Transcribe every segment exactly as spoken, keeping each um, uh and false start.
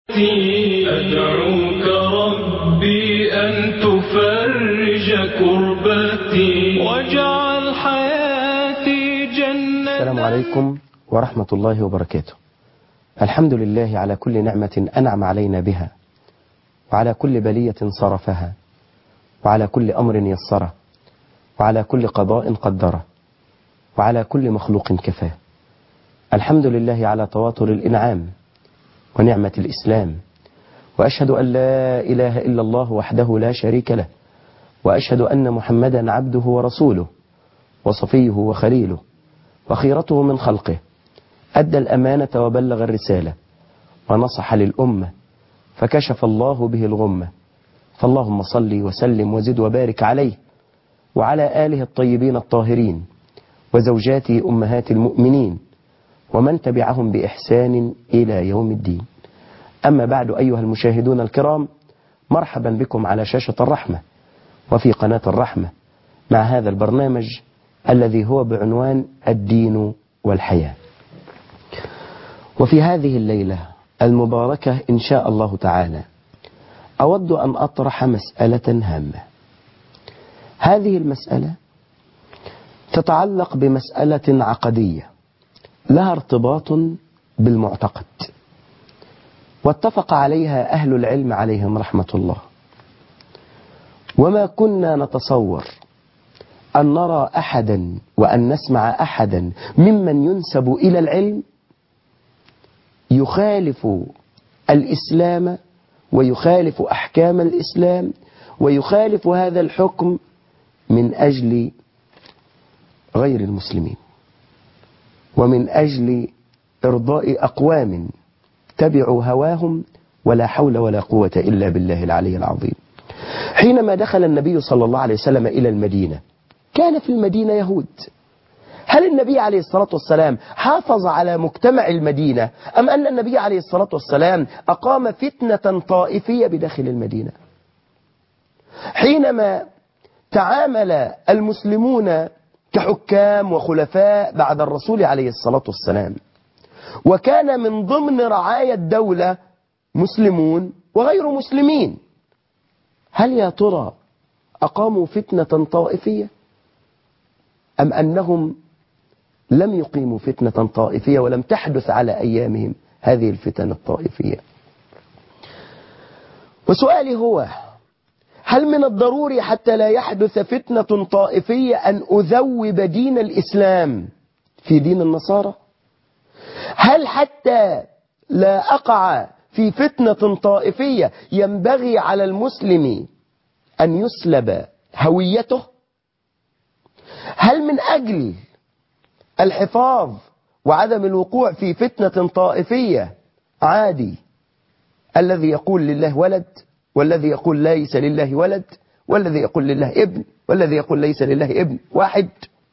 أدعوك ربي أن تفرج كربتي واجعل حياتي جنة. السلام عليكم ورحمة الله وبركاته. الحمد لله على كل نعمة أنعم علينا بها، وعلى كل بلية صرفها، وعلى كل أمر يسره، وعلى كل قضاء قدره، وعلى كل مخلوق كفاه. الحمد لله على تواتر الإنعام ونعمة الإسلام، وأشهد أن لا إله إلا الله وحده لا شريك له، وأشهد أن محمدا عبده ورسوله وصفيه وخليله وخيرته من خلقه، أدى الأمانة وبلغ الرسالة ونصح للأمة فكشف الله به الغمة. فاللهم صل وسلم وزد وبارك عليه وعلى آله الطيبين الطاهرين وزوجاته أمهات المؤمنين ومن تبعهم بإحسان إلى يوم الدين. أما بعد، أيها المشاهدون الكرام، مرحبا بكم على شاشة الرحمة وفي قناة الرحمة مع هذا البرنامج الذي هو بعنوان الدين والحياة. وفي هذه الليلة المباركة إن شاء الله تعالى أود أن أطرح مسألة هامة. هذه المسألة تتعلق بمسألة عقدية لها ارتباط بالمعتقد، واتفق عليها أهل العلم عليهم رحمة الله. وما كنا نتصور أن نرى أحدا وأن نسمع أحدا ممن ينسب إلى العلم يخالف الإسلام ويخالف أحكام الإسلام ويخالف هذا الحكم من أجل غير المسلمين، ومن أجل إرضاء أقوام تبعوا هواهم ولا حول ولا قوة إلا بالله العلي العظيم. حينما دخل النبي صلى الله عليه وسلم إلى المدينة كان في المدينة يهود. هل النبي عليه الصلاة والسلام حافظ على مجتمع المدينة أم أن النبي عليه الصلاة والسلام أقام فتنة طائفية بداخل المدينة؟ حينما تعامل المسلمون كحكام وخلفاء بعد الرسول عليه الصلاة والسلام، وكان من ضمن رعايا الدولة مسلمون وغير مسلمين، هل يا ترى أقاموا فتنة طائفية أم أنهم لم يقيموا فتنة طائفية ولم تحدث على أيامهم هذه الفتن الطائفية؟ وسؤالي هو: هل من الضروري حتى لا يحدث فتنة طائفية أن أذوب دين الإسلام في دين النصارى؟ هل حتى لا أقع في فتنة طائفية ينبغي على المسلم أن يسلب هويته؟ هل من أجل الحفاظ وعدم الوقوع في فتنة طائفية عادي الذي يقول لله ولد، والذي يقول ليس لله ولد، والذي يقول لله ابن، والذي يقول ليس لله ابن واحد؟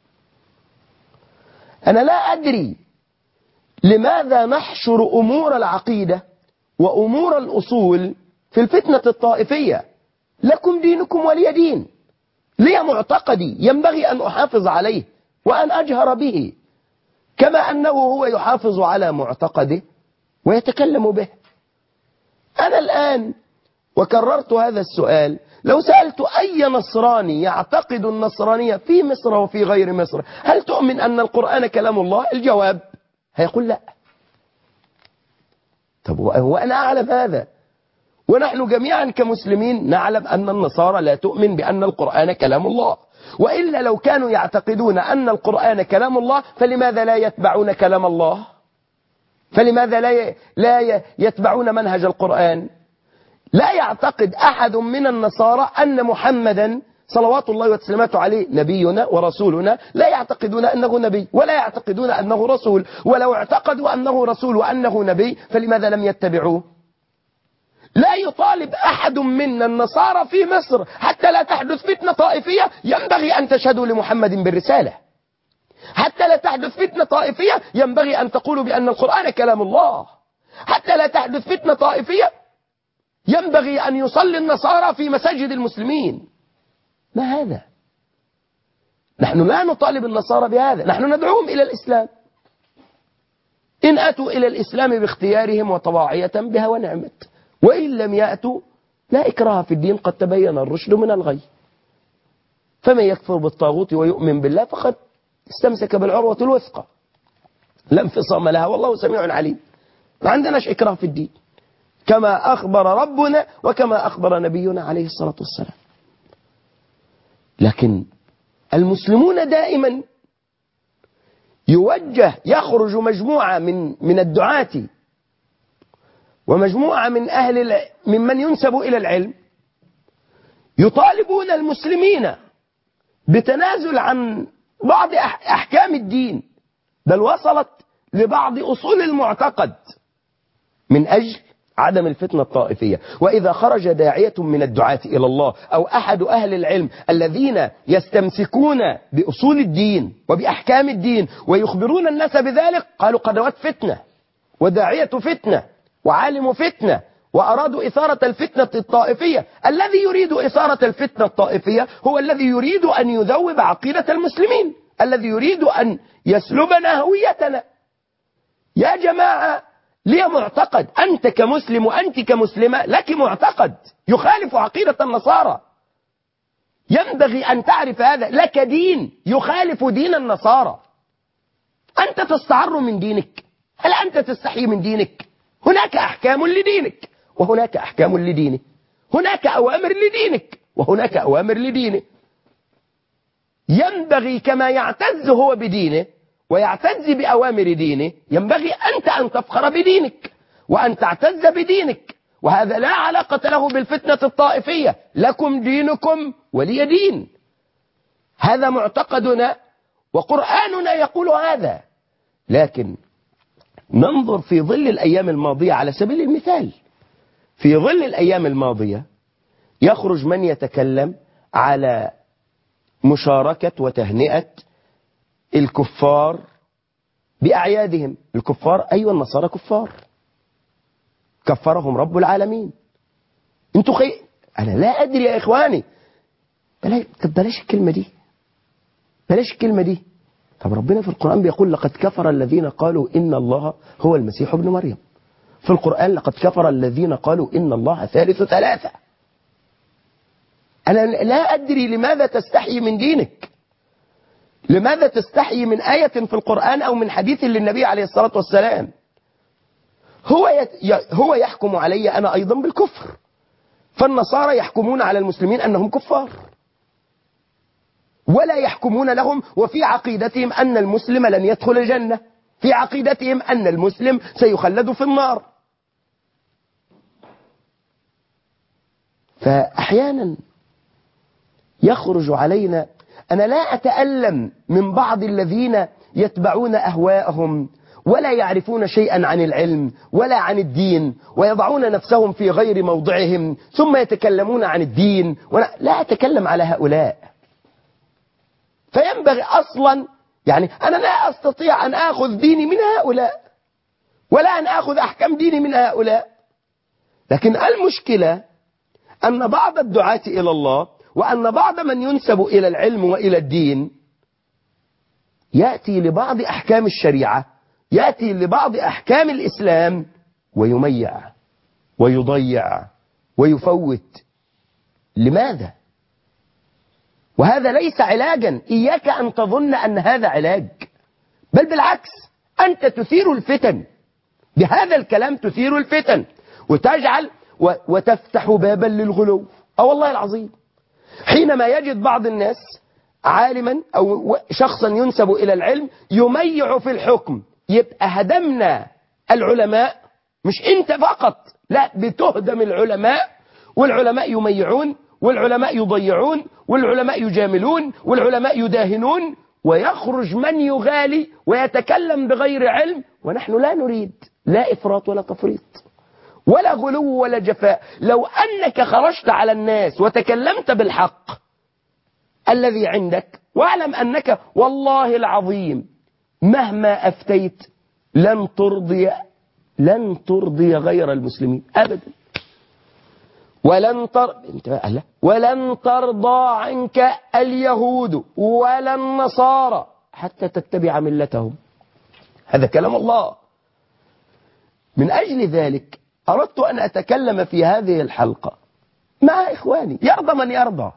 أنا لا أدري لماذا نحشر أمور العقيدة وأمور الأصول في الفتنة الطائفية. لكم دينكم ولي دين، لي معتقدي ينبغي أن أحافظ عليه وأن أجهر به، كما أنه هو يحافظ على معتقده ويتكلم به. أنا الآن وكررت هذا السؤال، لو سألت أي نصراني يعتقد النصرانية في مصر وفي غير مصر: هل تؤمن أن القرآن كلام الله؟ الجواب هيقول لا. طب وأنا أعلم هذا، ونحن جميعا كمسلمين نعلم أن النصارى لا تؤمن بأن القرآن كلام الله، وإلا لو كانوا يعتقدون أن القرآن كلام الله فلماذا لا يتبعون كلام الله؟ فلماذا لا لا يتبعون منهج القرآن؟ لا يعتقد أحد من النصارى أن محمدا صلوات الله وسلامته عليه نبينا ورسولنا، لا يعتقدون أنه نبي ولا يعتقدون أنه رسول، ولو اعتقدوا أنه رسول وأنه نبي فلماذا لم يتبعوه؟ لا يطالب أحد من النصارى في مصر حتى لا تحدث فتنة طائفية ينبغي أن تشهدوا لمحمد بالرسالة، حتى لا تحدث فتنة طائفية ينبغي أن تقولوا بأن القرآن كلام الله، حتى لا تحدث فتنة طائفية ينبغي أن يصلي النصارى في مساجد المسلمين. ما هذا؟ نحن لا نطالب النصارى بهذا، نحن ندعوهم إلى الإسلام. إن أتوا إلى الإسلام باختيارهم وطواعية بها ونعمت، وإن لم يأتوا لا إكراه في الدين، قد تبين الرشد من الغي. فمن يكفر بالطاغوت ويؤمن بالله فقد استمسك بالعروة الوثقى لا انفصام لها، والله سميع عليم. ما عندناش إكراه في الدين، كما أخبر ربنا وكما أخبر نبينا عليه الصلاة والسلام. لكن المسلمون دائما يوجه، يخرج مجموعة من من الدعاة ومجموعة من أهل ممن ينسب إلى العلم يطالبون المسلمين بتنازل عن بعض أحكام الدين، بل وصلت لبعض أصول المعتقد من أجل عدم الفتنة الطائفية. وإذا خرج داعية من الدعاة إلى الله أو أحد أهل العلم الذين يستمسكون بأصول الدين وبأحكام الدين ويخبرون الناس بذلك، قالوا قنوات فتنة وداعية فتنة وعالم فتنة، وأرادوا إثارة الفتنة الطائفية. الذي يريد إثارة الفتنة الطائفية هو الذي يريد أن يذوب عقيدة المسلمين، الذي يريد أن يسلبنا هويتنا. يا جماعة، لي معتقد، أنت كمسلم وأنت كمسلمة لك معتقد يخالف عقيدة النصارى، ينبغي أن تعرف هذا. لك دين يخالف دين النصارى، أنت تستعر من دينك؟ هل أنت تستحي من دينك؟ هناك أحكام لدينك وهناك أحكام لدينه، هناك أوامر لدينك وهناك أوامر لدينه. ينبغي كما يعتز هو بدينه ويعتز بأوامر دينه، ينبغي أنت أن تفخر بدينك وأن تعتز بدينك، وهذا لا علاقة له بالفتنة الطائفية. لكم دينكم ولي دين، هذا معتقدنا وقرآننا يقول هذا. لكن ننظر في ظل الأيام الماضية على سبيل المثال، في ظل الأيام الماضية يخرج من يتكلم على مشاركة وتهنئة الكفار بأعيادهم. الكفار أيوة، النصارى كفار، كفرهم رب العالمين. انتوا خي... أنا لا أدري يا إخواني، بلاش... طب بلاش الكلمة دي، بلاش الكلمة دي. طب ربنا في القرآن بيقول لقد كفر الذين قالوا إن الله هو المسيح ابن مريم. في القرآن لقد كفر الذين قالوا إن الله ثالث ثلاثة. أنا لا أدري لماذا تستحي من دينك، لماذا تستحي من آية في القرآن أو من حديث للنبي عليه الصلاة والسلام. هو هو يحكم علي أنا أيضا بالكفر، فالنصارى يحكمون على المسلمين أنهم كفار ولا يحكمون لهم، وفي عقيدتهم أن المسلم لن يدخل الجنة، في عقيدتهم أن المسلم سيخلد في النار. فأحيانا يخرج علينا، أنا لا أتألم من بعض الذين يتبعون أهواءهم ولا يعرفون شيئا عن العلم ولا عن الدين، ويضعون نفسهم في غير موضعهم ثم يتكلمون عن الدين. ولا لا أتكلم على هؤلاء. فينبغي أصلا، يعني أنا لا أستطيع أن أخذ ديني من هؤلاء ولا أن أخذ أحكام ديني من هؤلاء. لكن المشكلة أن بعض الدعاة إلى الله وأن بعض من ينسب إلى العلم وإلى الدين يأتي لبعض أحكام الشريعة، يأتي لبعض أحكام الإسلام ويميع ويضيع ويفوت. لماذا؟ وهذا ليس علاجا، إياك أن تظن أن هذا علاج، بل بالعكس، أنت تثير الفتن بهذا الكلام، تثير الفتن وتجعل وتفتح بابا للغلو. أو والله العظيم، حينما يجد بعض الناس عالما أو شخصا ينسب إلى العلم يميع في الحكم، يبقى هدمنا العلماء. مش أنت فقط، لا، بتهدم العلماء، والعلماء يميعون، والعلماء يضيعون، والعلماء يجاملون، والعلماء يداهنون، ويخرج من يغالي ويتكلم بغير علم. ونحن لا نريد لا إفراط ولا تفريط ولا غلو ولا جفاء. لو أنك خرجت على الناس وتكلمت بالحق الذي عندك، واعلم أنك والله العظيم مهما أفتيت لن ترضي لن ترضي غير المسلمين أبدا. ولن تر... ولن ترضى عنك اليهود ولا النصارى حتى تتبع ملتهم. هذا كلام الله. من أجل ذلك أردت أن أتكلم في هذه الحلقة مع إخواني، يرضى من يرضى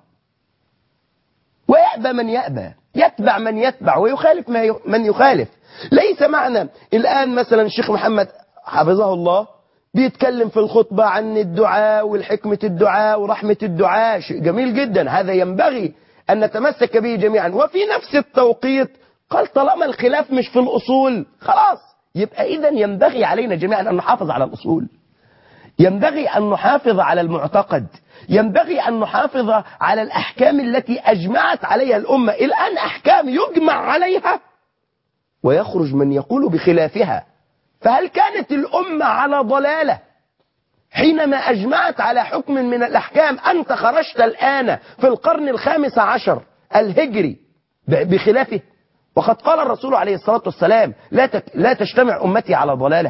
ويأبى من يأبى، يتبع من يتبع ويخالف من يخالف. ليس معنى الآن مثلا الشيخ محمد حفظه الله بيتكلم في الخطبة عن الدعاء والحكمة الدعاء ورحمة الدعاء، شيء جميل جدا، هذا ينبغي أن نتمسك به جميعا. وفي نفس التوقيت قال طالما الخلاف مش في الأصول خلاص، يبقى إذن ينبغي علينا جميعا أن نحافظ على الأصول، ينبغي أن نحافظ على المعتقد، ينبغي أن نحافظ على الأحكام التي أجمعت عليها الأمة. الآن أحكام يجمع عليها ويخرج من يقول بخلافها، فهل كانت الأمة على ضلالة حينما أجمعت على حكم من الأحكام؟ أنت خرجت الآن في القرن الخامس عشر الهجري بخلافه، وقد قال الرسول عليه الصلاة والسلام لا تك لا تجتمع أمتي على ضلالة.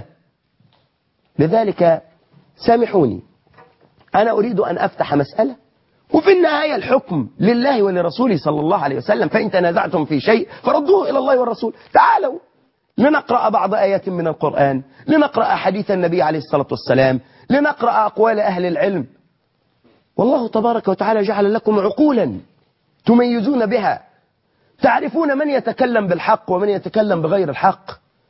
لذلك سامحوني، أنا أريد أن أفتح مسألة، وفي النهاية الحكم لله ولرسوله صلى الله عليه وسلم، فإن تنازعتم في شيء فردوه إلى الله والرسول. تعالوا لنقرأ بعض آيات من القرآن، لنقرأ حديث النبي عليه الصلاة والسلام، لنقرأ أقوال أهل العلم. والله تبارك وتعالى جعل لكم عقولا تميزون بها، تعرفون من يتكلم بالحق ومن يتكلم بغير الحق،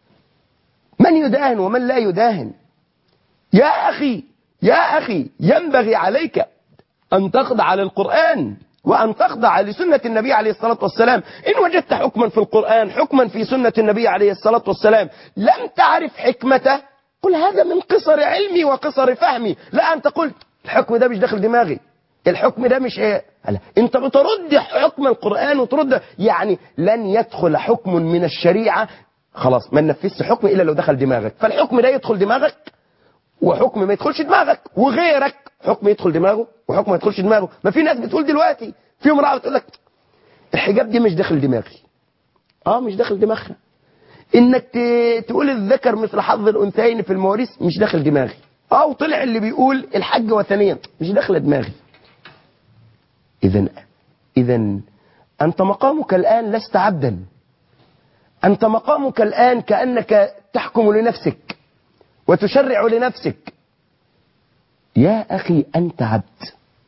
من يداهن ومن لا يداهن. يا أخي يا أخي ينبغي عليك أن تخضع للقرآن وأن تخضع لسنة النبي عليه الصلاة والسلام. إن وجدت حكما في القرآن، حكما في سنة النبي عليه الصلاة والسلام، لم تعرف حكمته، قل هذا من قصر علمي وقصر فهمي، لا أن تقول الحكم ده مش داخل دماغي، الحكم ده مش ايه. انت بترد حكم القرآن وترد، يعني لن يدخل حكم من الشريعة خلاص ما ننفذش حكم إلا لو دخل دماغك، فالحكم ده يدخل دماغك وحكم ما يدخلش دماغك، وغيرك حكم يدخل دماغه وحكم ما يدخلش دماغه. ما في ناس بتقول دلوقتي، في امرأة بتقول لك الحجاب دي مش داخل دماغي. اه مش داخل دماغها. انك تقول الذكر مثل حظ الانثيين في المواريث مش داخل دماغي. اه وطلع اللي بيقول الحج وثنيا مش داخل دماغي. اذا اذا انت مقامك الآن لست عبدا، انت مقامك الآن كأنك تحكم لنفسك وتشرع لنفسك. يا أخي أنت عبد،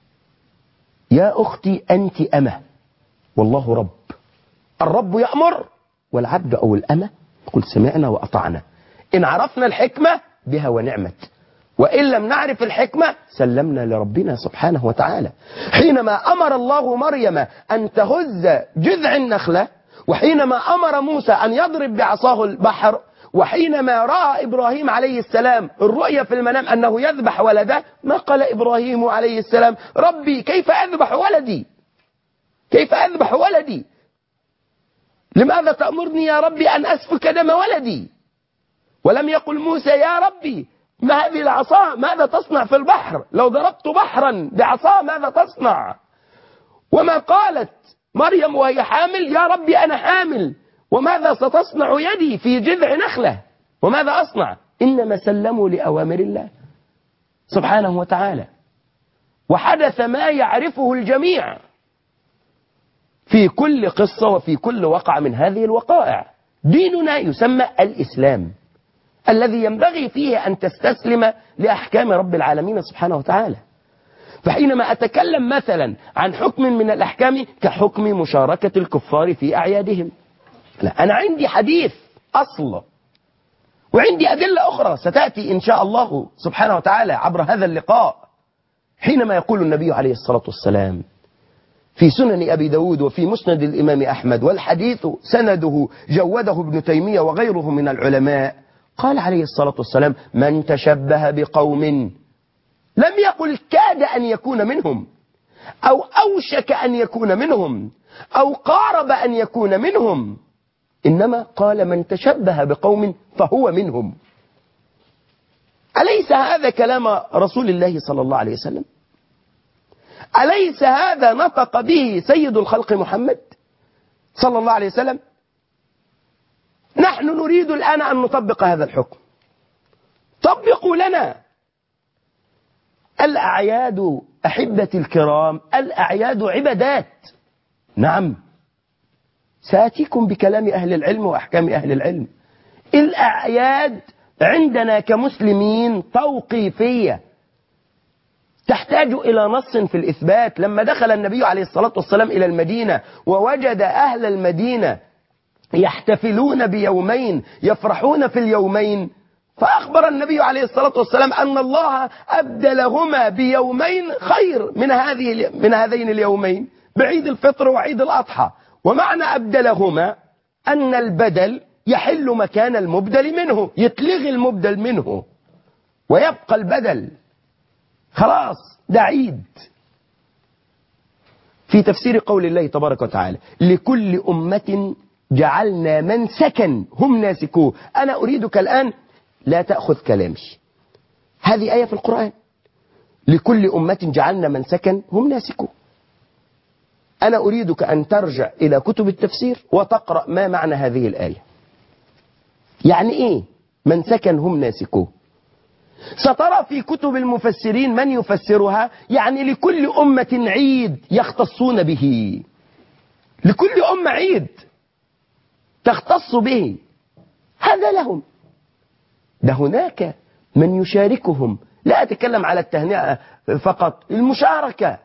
يا أختي أنت أمة، والله رب. الرب يأمر والعبد أو الأمة يقول سمعنا وأطعنا. إن عرفنا الحكمة بها ونعمت، وإن لم نعرف الحكمة سلمنا لربنا سبحانه وتعالى. حينما أمر الله مريم أن تهز جذع النخلة، وحينما أمر موسى أن يضرب بعصاه البحر، وحينما رأى إبراهيم عليه السلام الرؤيا في المنام أنه يذبح ولده، ما قال إبراهيم عليه السلام ربي كيف أذبح ولدي، كيف أذبح ولدي، لماذا تأمرني يا ربي أن أسفك دم ولدي؟ ولم يقل موسى يا ربي ما هذه العصا ماذا تصنع في البحر، لو ضربت بحرا بعصا ماذا تصنع؟ وما قالت مريم وهي حامل يا ربي أنا حامل وماذا ستصنع يدي في جذع نخلة، وماذا أصنع؟ إنما سلموا لأوامر الله سبحانه وتعالى. وحدث ما يعرفه الجميع في كل قصة وفي كل وقعة من هذه الوقائع. ديننا يسمى الإسلام، الذي ينبغي فيه أن تستسلم لأحكام رب العالمين سبحانه وتعالى. فحينما أتكلم مثلا عن حكم من الأحكام كحكم مشاركة الكفار في أعيادهم، لا أنا عندي حديث أصل وعندي أدلة أخرى ستأتي إن شاء الله سبحانه وتعالى عبر هذا اللقاء. حينما يقول النبي عليه الصلاة والسلام في سنن أبي داود وفي مسند الإمام أحمد، والحديث سنده جوده ابن تيمية وغيره من العلماء، قال عليه الصلاة والسلام من تشبه بقوم، لم يقل كاد أن يكون منهم أو أوشك أن يكون منهم أو قارب أن يكون منهم، إنما قال من تشبه بقوم فهو منهم. أليس هذا كلام رسول الله صلى الله عليه وسلم؟ أليس هذا نطق به سيد الخلق محمد صلى الله عليه وسلم؟ نحن نريد الآن أن نطبق هذا الحكم. طبقوا لنا. الأعياد أحبتي الكرام، الأعياد عبادات. نعم سآتيكم بكلام أهل العلم وأحكام أهل العلم. الأعياد عندنا كمسلمين توقيفية تحتاج إلى نص في الإثبات. لما دخل النبي عليه الصلاة والسلام إلى المدينة ووجد أهل المدينة يحتفلون بيومين يفرحون في اليومين، فأخبر النبي عليه الصلاة والسلام أن الله أبدلهما بيومين خير من هذه من هذين اليومين، بعيد الفطر وعيد الأضحى. ومعنى أبدلهما أن البدل يحل مكان المبدل منه، يتلغي المبدل منه ويبقى البدل، خلاص ده عيد. في تفسير قول الله تبارك وتعالى لكل أمة جعلنا منسكا هم ناسكوه. أنا أريدك الآن لا تأخذ كلامي، هذه آية في القرآن، لكل أمة جعلنا منسكا هم ناسكوه. أنا أريدك أن ترجع إلى كتب التفسير وتقرأ ما معنى هذه الآية، يعني إيه منسكا هم ناسكوه. سترى في كتب المفسرين من يفسرها يعني لكل أمة عيد يختصون به، لكل أمة عيد تختص به، هذا لهم. ده هناك من يشاركهم، لا أتكلم على التهنئة فقط، المشاركة.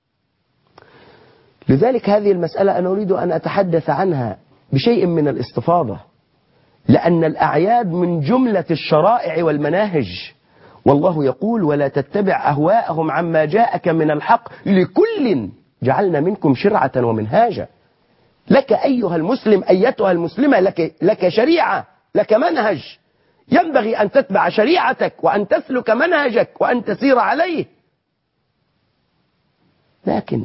لذلك هذه المسألة أنا أريد أن أتحدث عنها بشيء من الاستفاضة، لأن الأعياد من جملة الشرائع والمناهج، والله يقول ولا تتبع أهواءهم عما جاءك من الحق لكل جعلنا منكم شرعة ومنهاجا. لك أيها المسلم أيتها المسلمة لك, لك شريعة، لك منهج، ينبغي أن تتبع شريعتك وأن تسلك منهجك وأن تسير عليه. لكن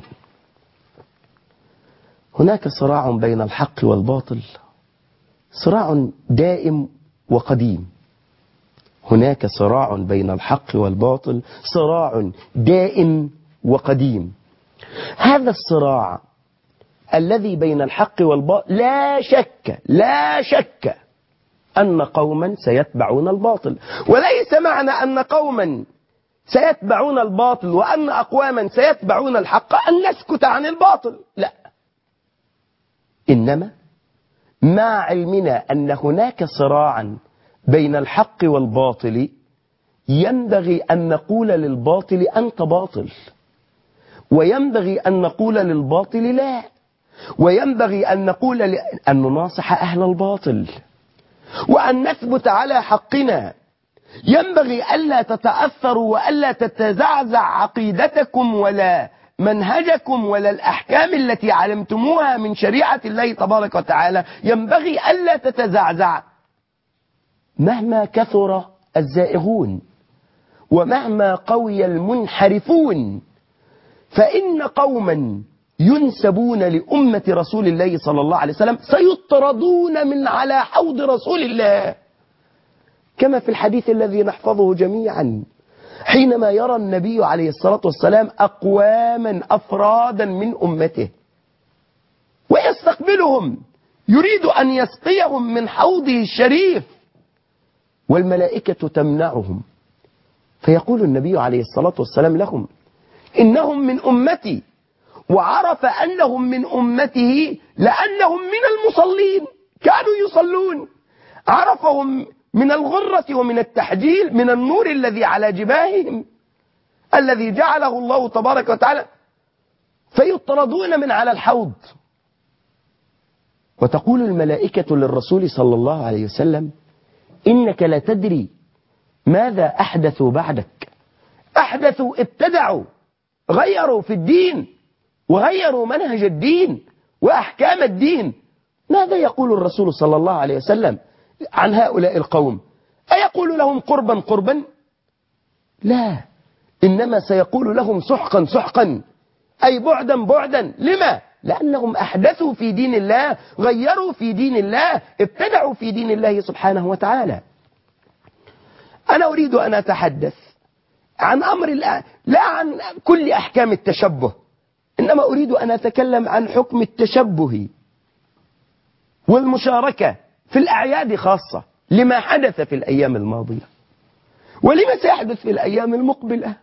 هناك صراع بين الحق والباطل، صراع دائم وقديم. هناك صراع بين الحق والباطل، صراع دائم وقديم. هذا الصراع الذي بين الحق والباطل لا شك لا شك أن قوما سيتبعون الباطل، وليس معنى أن قوما سيتبعون الباطل وأن أقواما سيتبعون الحق أن نسكت عن الباطل، لا. إنما مع علمنا أن هناك صراعا بين الحق والباطل ينبغي أن نقول للباطل أنت باطل، وينبغي أن نقول للباطل لا، وينبغي أن نقول ل... أن نناصح أهل الباطل وأن نثبت على حقنا. ينبغي ألا تتأثروا وألا تتزعزع عقيدتكم ولا منهجكم ولا الأحكام التي علمتموها من شريعة الله تبارك وتعالى، ينبغي ألا تتزعزع مهما كثر الزائغون ومهما قوي المنحرفون. فإن قوما ينسبون لأمة رسول الله صلى الله عليه وسلم سيطردون من على حوض رسول الله، كما في الحديث الذي نحفظه جميعا حينما يرى النبي عليه الصلاة والسلام أقواما أفرادا من أمته ويستقبلهم، يريد أن يسقيهم من حوضه الشريف والملائكة تمنعهم، فيقول النبي عليه الصلاة والسلام لهم إنهم من أمتي، وعرف أنهم من أمته لأنهم من المصلين، كانوا يصلون، عرفهم من الغرة ومن التحجيل، من النور الذي على جباههم الذي جعله الله تبارك وتعالى، فيطردون من على الحوض. وتقول الملائكة للرسول صلى الله عليه وسلم إنك لا تدري ماذا أحدثوا بعدك، أحدثوا ابتدعوا، غيروا في الدين وغيروا منهج الدين وأحكام الدين. ماذا يقول الرسول صلى الله عليه وسلم عن هؤلاء القوم؟ أيقول لهم قربا قربا؟ لا، إنما سيقول لهم سحقا سحقا، أي بعدا بعدا. لما؟ لأنهم أحدثوا في دين الله، غيروا في دين الله، ابتدعوا في دين الله سبحانه وتعالى. أنا أريد أن أتحدث عن أمر الآن، لا عن كل أحكام التشبه، إنما أريد أن أتكلم عن حكم التشبه والمشاركة في الأعياد خاصة، لما حدث في الأيام الماضية ولما سيحدث في الأيام المقبلة.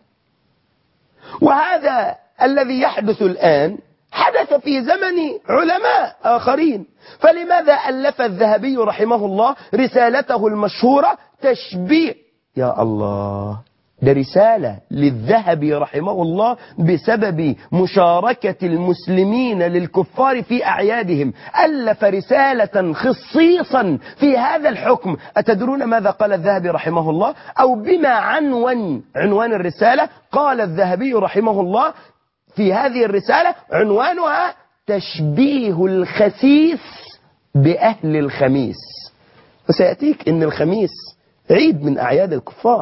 وهذا الذي يحدث الآن حدث في زمن علماء آخرين، فلماذا ألف الذهبي رحمه الله رسالته المشهورة تشبيه. يا الله، ده رسالة للذهبي رحمه الله بسبب مشاركة المسلمين للكفار في أعيادهم. ألف رسالة خصيصا في هذا الحكم. أتدرون ماذا قال الذهبي رحمه الله؟ أو بما عنوان عنوان الرسالة؟ قال الذهبي رحمه الله في هذه الرسالة عنوانها تشبيه الخسيس بأهل الخميس. وسيأتيك إن الخميس عيد من أعياد الكفار.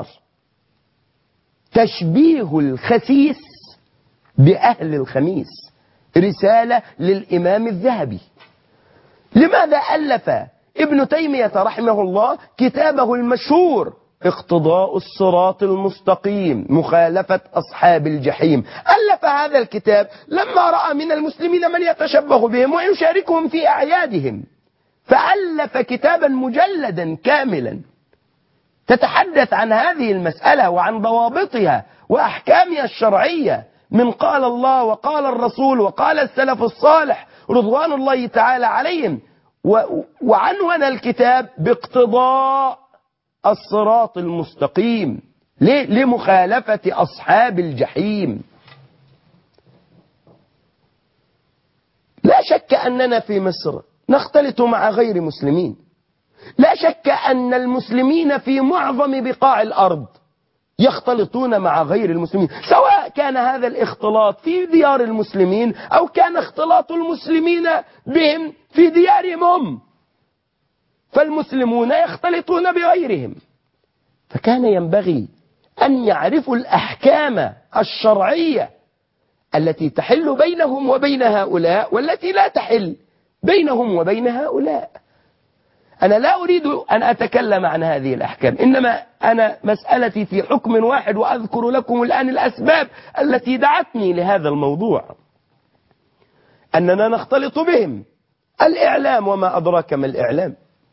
تشبيه الخسيس بأهل الخميس، رسالة للإمام الذهبي. لماذا ألف ابن تيمية رحمه الله كتابه المشهور اقتضاء الصراط المستقيم مخالفة أصحاب الجحيم؟ ألف هذا الكتاب لما رأى من المسلمين من يتشبه بهم ويشاركهم في أعيادهم، فألف كتابا مجلدا كاملا تتحدث عن هذه المسألة وعن ضوابطها وأحكامها الشرعية من قال الله وقال الرسول وقال السلف الصالح رضوان الله تعالى عليهم. وعنوان الكتاب باقتضاء الصراط المستقيم لمخالفة أصحاب الجحيم. لا شك أننا في مصر نختلط مع غير مسلمين، لا شك أن المسلمين في معظم بقاع الأرض يختلطون مع غير المسلمين، سواء كان هذا الاختلاط في ديار المسلمين أو كان اختلاط المسلمين بهم في ديارهم هم، فالمسلمون يختلطون بغيرهم. فكان ينبغي أن يعرفوا الأحكام الشرعية التي تحل بينهم وبين هؤلاء والتي لا تحل بينهم وبين هؤلاء. أنا لا أريد أن أتكلم عن هذه الأحكام، إنما أنا مسألتي في حكم واحد، وأذكر لكم الآن الأسباب التي دعتني لهذا الموضوع. أننا نختلط بهم. الإعلام، وما أدراك ما الإعلام،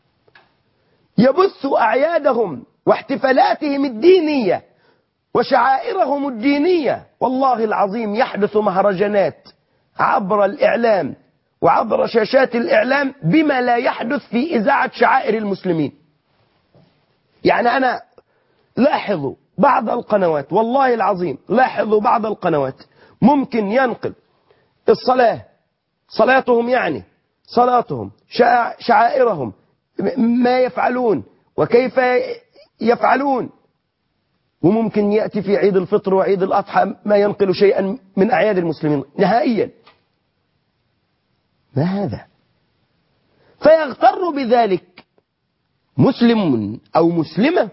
يبث أعيادهم واحتفالاتهم الدينية وشعائرهم الدينية. والله العظيم يحدث مهرجانات عبر الإعلام وعبر شاشات الإعلام بما لا يحدث في إذاعة شعائر المسلمين. يعني أنا لاحظوا بعض القنوات، والله العظيم لاحظوا بعض القنوات ممكن ينقل الصلاة، صلاتهم يعني صلاتهم، شعائرهم، ما يفعلون وكيف يفعلون، وممكن يأتي في عيد الفطر وعيد الأضحى ما ينقل شيئا من أعياد المسلمين نهائيا. ما هذا؟ فيغتر بذلك مسلم أو مسلمة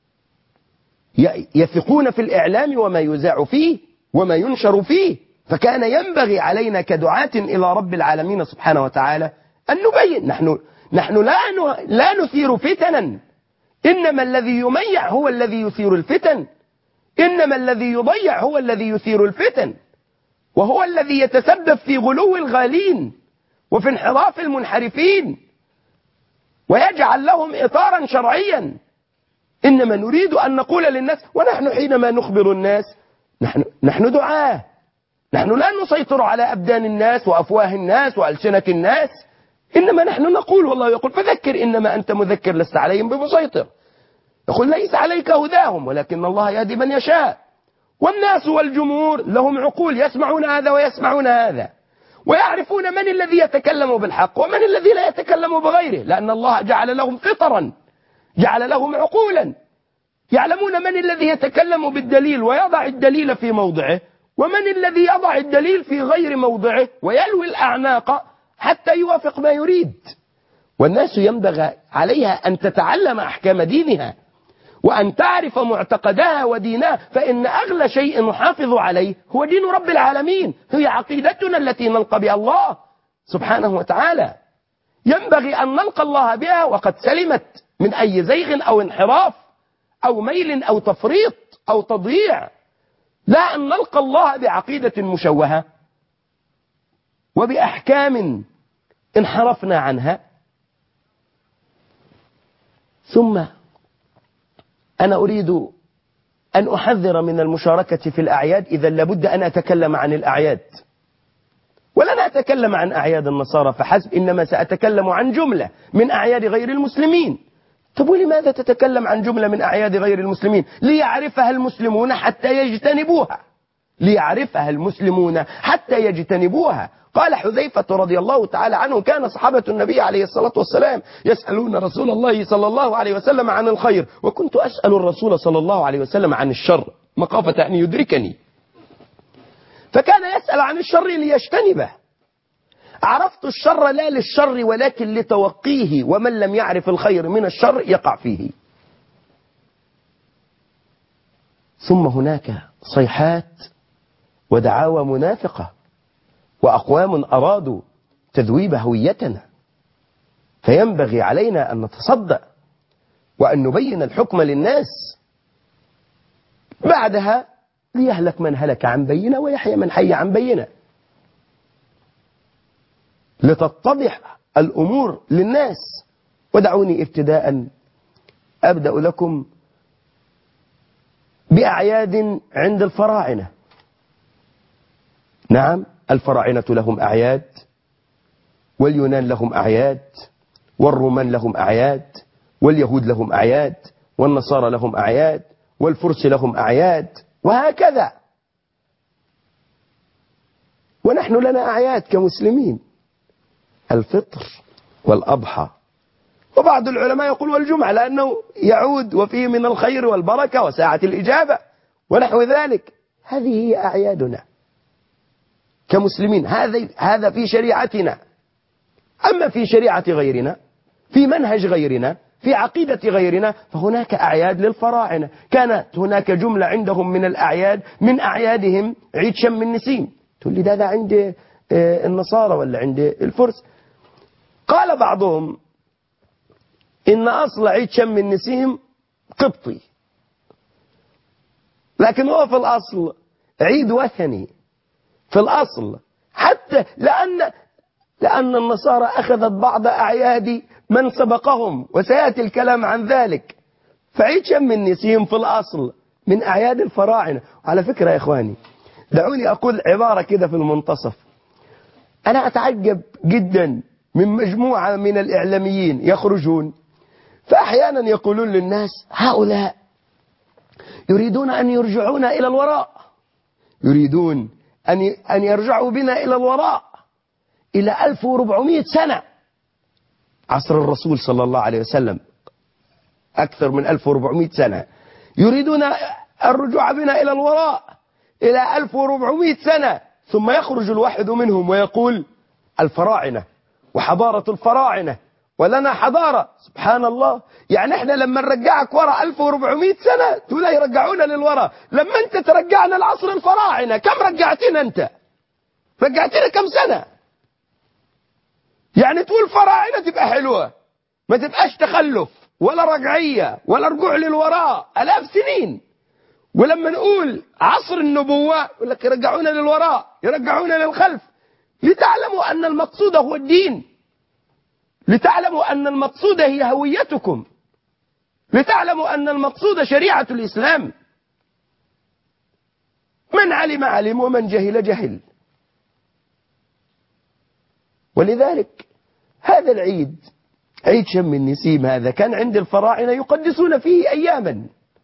يثقون في الإعلام وما يذاع فيه وما ينشر فيه. فكان ينبغي علينا كدعاة إلى رب العالمين سبحانه وتعالى أن نبين. نحن نحن لا لا نثير فتنا، إنما الذي يميع هو الذي يثير الفتن، إنما الذي يضيع هو الذي يثير الفتن، وهو الذي يتسبب في غلو الغالين وفي انحراف المنحرفين ويجعل لهم إطارا شرعيا. إنما نريد أن نقول للناس، ونحن حينما نخبر الناس نحن, نحن دعاة، نحن لا نسيطر على أبدان الناس وأفواه الناس وألسنة الناس، إنما نحن نقول، والله يقول فذكر إنما أنت مذكر لست عليهم بمسيطر. يقول ليس عليك هداهم ولكن الله يهدي من يشاء. والناس والجمهور لهم عقول يسمعون هذا ويسمعون هذا، ويعرفون من الذي يتكلم بالحق ومن الذي لا يتكلم بغيره، لأن الله جعل لهم فطرا، جعل لهم عقولا، يعلمون من الذي يتكلم بالدليل ويضع الدليل في موضعه، ومن الذي يضع الدليل في غير موضعه ويلوي الأعناق حتى يوافق ما يريد. والناس ينبغي عليها أن تتعلم أحكام دينها وأن تعرف معتقدها ودينها، فإن أغلى شيء نحافظ عليه هو دين رب العالمين، هي عقيدتنا التي نلقى بها الله سبحانه وتعالى. ينبغي أن نلقى الله بها وقد سلمت من أي زيغ أو انحراف أو ميل أو تفريط أو تضييع، لا أن نلقى الله بعقيدة مشوهة وبأحكام انحرفنا عنها. ثم أنا أريد أن أحذر من المشاركة في الأعياد. إذا لابد أن أتكلم عن الأعياد، ولن أتكلم عن أعياد النصارى فحسب، إنما سأتكلم عن جملة من أعياد غير المسلمين طب ولماذا تتكلم عن جملة من أعياد غير المسلمين؟ ليعرفها المسلمون حتى يجتنبوها، ليعرفها المسلمون حتى يجتنبوها. قال حذيفة رضي الله تعالى عنه: كان صحابة النبي عليه الصلاة والسلام يسألون رسول الله صلى الله عليه وسلم عن الخير، وكنت أسأل الرسول صلى الله عليه وسلم عن الشر مخافة أن يدركني، فكان يسأل عن الشر ليجتنبه. عرفت الشر لا للشر ولكن لتوقيه، ومن لم يعرف الخير من الشر يقع فيه. ثم هناك صيحات ودعاوى منافقة وأقوام أرادوا تذويب هويتنا، فينبغي علينا أن نتصدى وأن نبين الحكم للناس. بعدها ليهلك من هلك عن بينة ويحيى من حي عن بينة، لتتضح الأمور للناس. ودعوني ابتداء أبدأ لكم بأعياد عند الفراعنة. نعم، الفراعنة لهم أعياد، واليونان لهم أعياد، والرومان لهم أعياد، واليهود لهم أعياد، والنصارى لهم أعياد، والفرس لهم أعياد، وهكذا. ونحن لنا أعياد كمسلمين: الفطر والأضحى، وبعض العلماء يقول والجمعة، لأنه يعود وفيه من الخير والبركة وساعة الإجابة ونحو ذلك. هذه هي أعيادنا كمسلمين، هذا هذا في شريعتنا. أما في شريعة غيرنا، في منهج غيرنا، في عقيدة غيرنا، فهناك أعياد للفراعنة. كانت هناك جملة عندهم من الأعياد، من أعيادهم عيد شم النسيم. تقول لي ده, ده عند النصارى ولا عند الفرس؟ قال بعضهم إن أصل عيد شم النسيم قبطي، لكن هو في الأصل عيد وثني في الأصل، حتى لأن لأن النصارى أخذت بعض أعياد من سبقهم، وسيأتي الكلام عن ذلك. فعيد شم النسيم في الأصل من أعياد الفراعنة. على فكرة يا إخواني، دعوني أقول عبارة كده في المنتصف. أنا أتعجب جدا من مجموعة من الإعلاميين يخرجون، فأحيانا يقولون للناس: هؤلاء يريدون أن يرجعونا إلى الوراء، يريدون أن أن يرجعوا بنا إلى الوراء إلى ألف وأربعمائة سنة، عصر الرسول صلى الله عليه وسلم، أكثر من ألف وأربعمائة سنة. يريدون الرجوع بنا إلى الوراء إلى ألف وأربعمائة سنة، ثم يخرج الواحد منهم ويقول: الفراعنة وحضارة الفراعنة ولنا حضارة. سبحان الله، يعني احنا لما نرجعك وراء ألف وأربعمائة سنة تقول يرجعونا للوراء. لما انت ترجعنا لعصر الفراعنة كم رجعتنا انت؟ رجعتنا كم سنة؟ يعني تقول فراعنة تبقى حلوة، ما تبقاش تخلف ولا رجعية ولا رجوع للوراء آلاف سنين. ولما نقول عصر النبوة يقول لك يرجعونا للوراء، يرجعونا للخلف. لتعلموا أن المقصود هو الدين، لتعلموا أن المقصود هي هويتكم، لتعلموا أن المقصود شريعة الإسلام. من علم علم ومن جهل جهل. ولذلك هذا العيد، عيد شم النسيم، هذا كان عند الفراعنة يقدسون فيه أياما،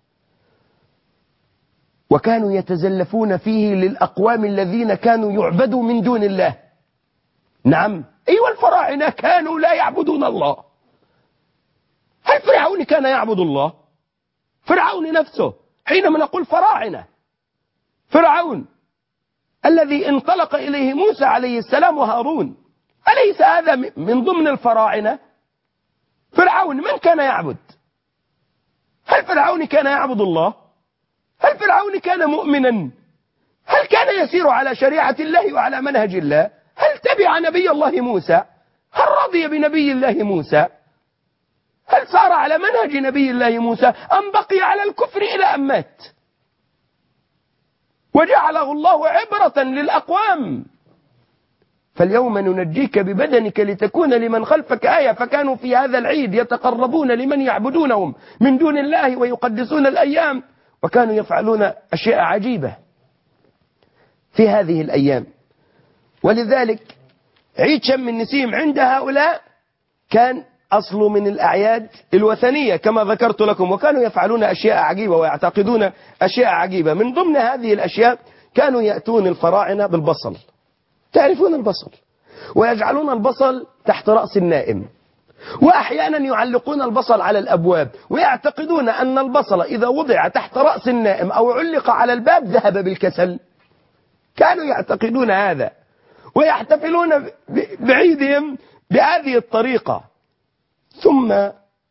وكانوا يتزلفون فيه للأقوام الذين كانوا يعبدوا من دون الله. نعم، أيوة، الفراعنة كانوا لا يعبدون الله. هل فرعون كان يعبد الله؟ فرعون نفسه، حينما نقول فراعنة، فرعون الذي انطلق إليه موسى عليه السلام وهارون، أليس هذا من ضمن الفراعنة؟ فرعون من كان يعبد؟ هل فرعون كان يعبد الله؟ هل فرعون كان مؤمنا؟ هل كان يسير على شريعة الله وعلى منهج الله؟ هل تبع نبي الله موسى؟ هل رضي بنبي الله موسى؟ هل صار على منهج نبي الله موسى أم بقي على الكفر إلى أن مات؟ وجعله الله عبرة للأقوام. فاليوم ننجيك ببدنك لتكون لمن خلفك آية. فكانوا في هذا العيد يتقربون لمن يعبدونهم من دون الله ويقدسون الأيام، وكانوا يفعلون أشياء عجيبة في هذه الأيام. ولذلك عيد شم النسيم عند هؤلاء كان أصله من الأعياد الوثنية كما ذكرت لكم، وكانوا يفعلون أشياء عجيبة ويعتقدون أشياء عجيبة. من ضمن هذه الأشياء كانوا يأتون الفراعنة بالبصل، تعرفون البصل، ويجعلون البصل تحت رأس النائم، وأحيانا يعلقون البصل على الأبواب، ويعتقدون أن البصل إذا وضع تحت رأس النائم أو علق على الباب ذهب بالكسل. كانوا يعتقدون هذا ويحتفلون بعيدهم بهذه الطريقة. ثم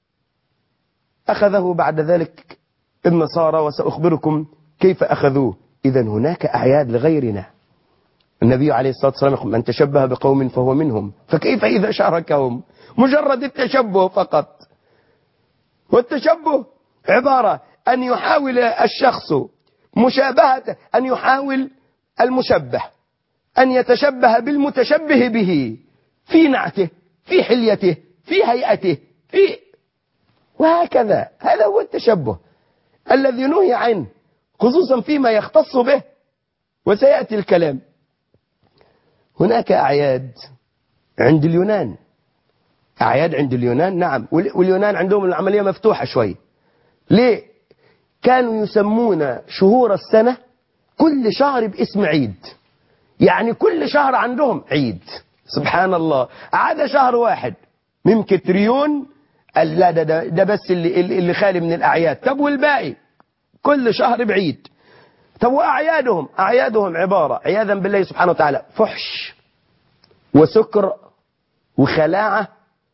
أخذه بعد ذلك النصارى، وسأخبركم كيف أخذوه. إذا هناك أعياد لغيرنا. النبي عليه الصلاة والسلام يقول من تشبه بقوم فهو منهم، فكيف إذا شاركهم؟ مجرد التشبه فقط. والتشبه عبارة أن يحاول الشخص مشابهة، أن يحاول المشبه أن يتشبه بالمتشبه به في نعته، في حليته، في هيئته، في وهكذا. هذا هو التشبه الذي نهي عنه، خصوصا فيما يختص به، وسيأتي الكلام. هناك أعياد عند اليونان، أعياد عند اليونان، نعم، واليونان عندهم العملية مفتوحة شوي. ليه؟ كانوا يسمون شهور السنة كل شهر باسم عيد، يعني كل شهر عندهم عيد. سبحان الله، عدا شهر واحد ممكن تريون، لا ده, ده, ده بس اللي, اللي خالي من الأعياد. طب والباقي كل شهر بعيد. طب وأعيادهم، أعيادهم عبارة عياذا بالله سبحانه وتعالى فحش وسكر وخلاعة.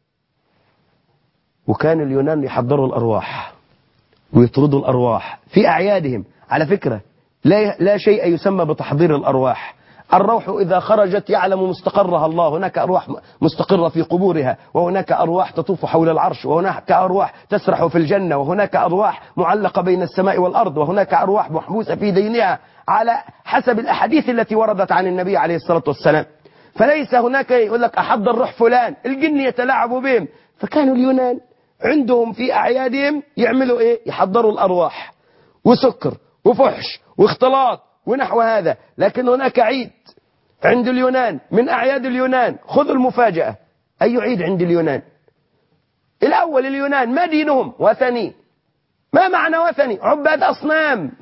وكان اليونان يحضروا الأرواح ويطردوا الأرواح في أعيادهم. على فكرة لا, لا شيء يسمى بتحضير الأرواح. الروح إذا خرجت يعلم مستقرها الله. هناك أرواح مستقرة في قبورها، وهناك أرواح تطوف حول العرش، وهناك أرواح تسرح في الجنة، وهناك أرواح معلقة بين السماء والأرض، وهناك أرواح محبوسة في دينها على حسب الأحاديث التي وردت عن النبي عليه الصلاة والسلام. فليس هناك يقول لك أحضر روح فلان، الجن يتلاعبوا بهم. فكانوا اليونان عندهم في أعيادهم يعملوا إيه؟ يحضروا الأرواح وسكر وفحش واختلاط ونحو هذا. لكن هناك عيد عند اليونان من أعياد اليونان، خذوا المفاجأة. أي عيد عند اليونان؟ الأول، اليونان ما دينهم؟ وثني. ما معنى وثني؟ عباد أصنام،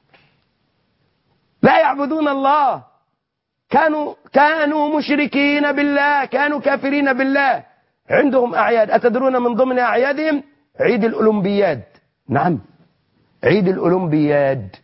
لا يعبدون الله، كانوا كانوا مشركين بالله، كانوا كافرين بالله. عندهم أعياد، أتدرون من ضمن أعيادهم عيد الأولمبياد؟ نعم، عيد الأولمبياد.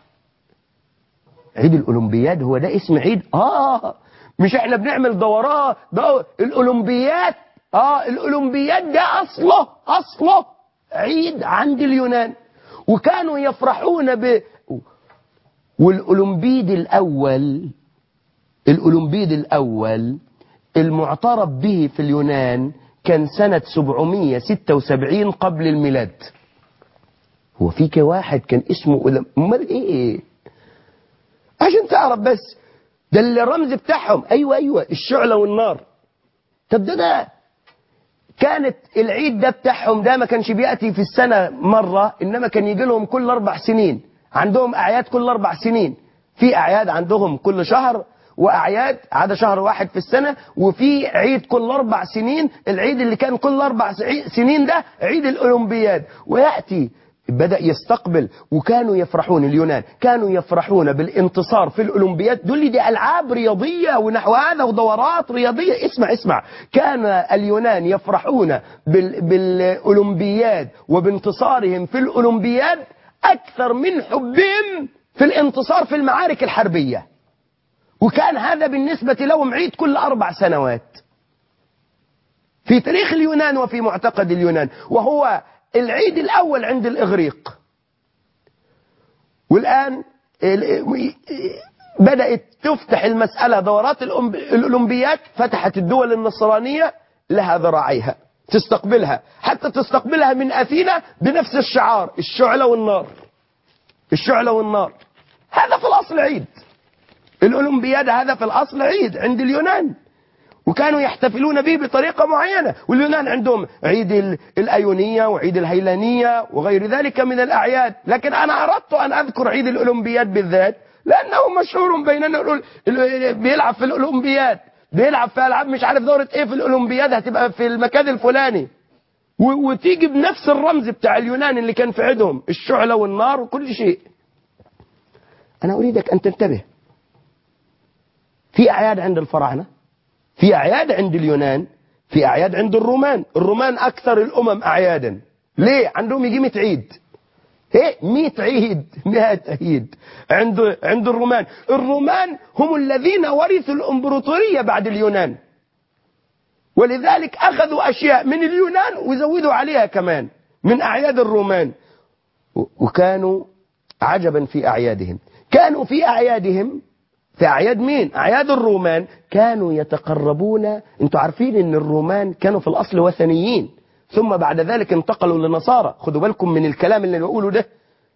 عيد الأولمبياد هو ده اسم عيد؟ آه مش احنا بنعمل دورات ده الأولمبياد. آه الأولمبياد ده أصله أصله عيد عند اليونان، وكانوا يفرحون ب. والأولمبيد الأول، الأولمبيد الأول المعترف به في اليونان كان سنة سبعمية وستة وسبعين قبل الميلاد. هو فيك واحد كان اسمه أمال إيه؟ عشان تعرف بس، ده اللي الرمز بتاعهم. أيوة أيوة الشعلة والنار. طب ده ده كانت العيد ده بتاعهم ده ما كانش بيأتي في السنة مرة، إنما كان يجي لهم كل أربع سنين. عندهم أعياد كل أربع سنين. في أعياد عندهم كل شهر، وأعياد عدا شهر واحد في السنة، وفي عيد كل أربع سنين. العيد اللي كان كل أربع سنين ده عيد الأولمبياد. ويأتي بدأ يستقبل، وكانوا يفرحون. اليونان كانوا يفرحون بالانتصار في الأولمبياد. دول دي ألعاب رياضية ونحو هذا ودورات رياضية. اسمع اسمع، كان اليونان يفرحون بال بالأولمبياد وبانتصارهم في الأولمبياد أكثر من حبهم في الانتصار في المعارك الحربية. وكان هذا بالنسبة لهم عيد كل أربع سنوات في تاريخ اليونان وفي معتقد اليونان، وهو العيد الأول عند الإغريق. والآن بدأت تفتح المسألة دورات الأولمبياد. فتحت الدول النصرانية لها ذراعيها تستقبلها، حتى تستقبلها من أثينا بنفس الشعار، الشعلة والنار. الشعلة والنار هذا في الأصل عيد. الأولمبياد هذا في الأصل عيد عند اليونان، وكانوا يحتفلون به بطريقة معينة. واليونان عندهم عيد الأيونية وعيد الهيلانية وغير ذلك من الأعياد. لكن أنا أردت أن أذكر عيد الأولمبياد بالذات لأنه مشهور بيننا. بيلعب في الأولمبياد، بيلعب في ألعاب مش عارف دورة إيه في الأولمبياد هتبقى في المكان الفلاني. وتيجي بنفس الرمز بتاع اليونان اللي كان في عيدهم، الشعلة والنار وكل شيء. أنا أريدك أن تنتبه، في أعياد عند الفراعنة، في أعياد عند اليونان، في أعياد عند الرومان. الرومان أكثر الأمم أعيادا. ليه؟ عندهم يجي مئة عيد. ايه مئة عيد، مئة عيد عند عند الرومان. الرومان هم الذين ورثوا الامبراطورية بعد اليونان، ولذلك أخذوا أشياء من اليونان وزودوا عليها كمان من أعياد الرومان. وكانوا عجبا في أعيادهم، كانوا في أعيادهم، في أعياد مين؟ أعياد الرومان، كانوا يتقربون. انتوا عارفين ان الرومان كانوا في الأصل وثنيين، ثم بعد ذلك انتقلوا للنصارى. خدوا بالكم من الكلام اللي بقوله ده.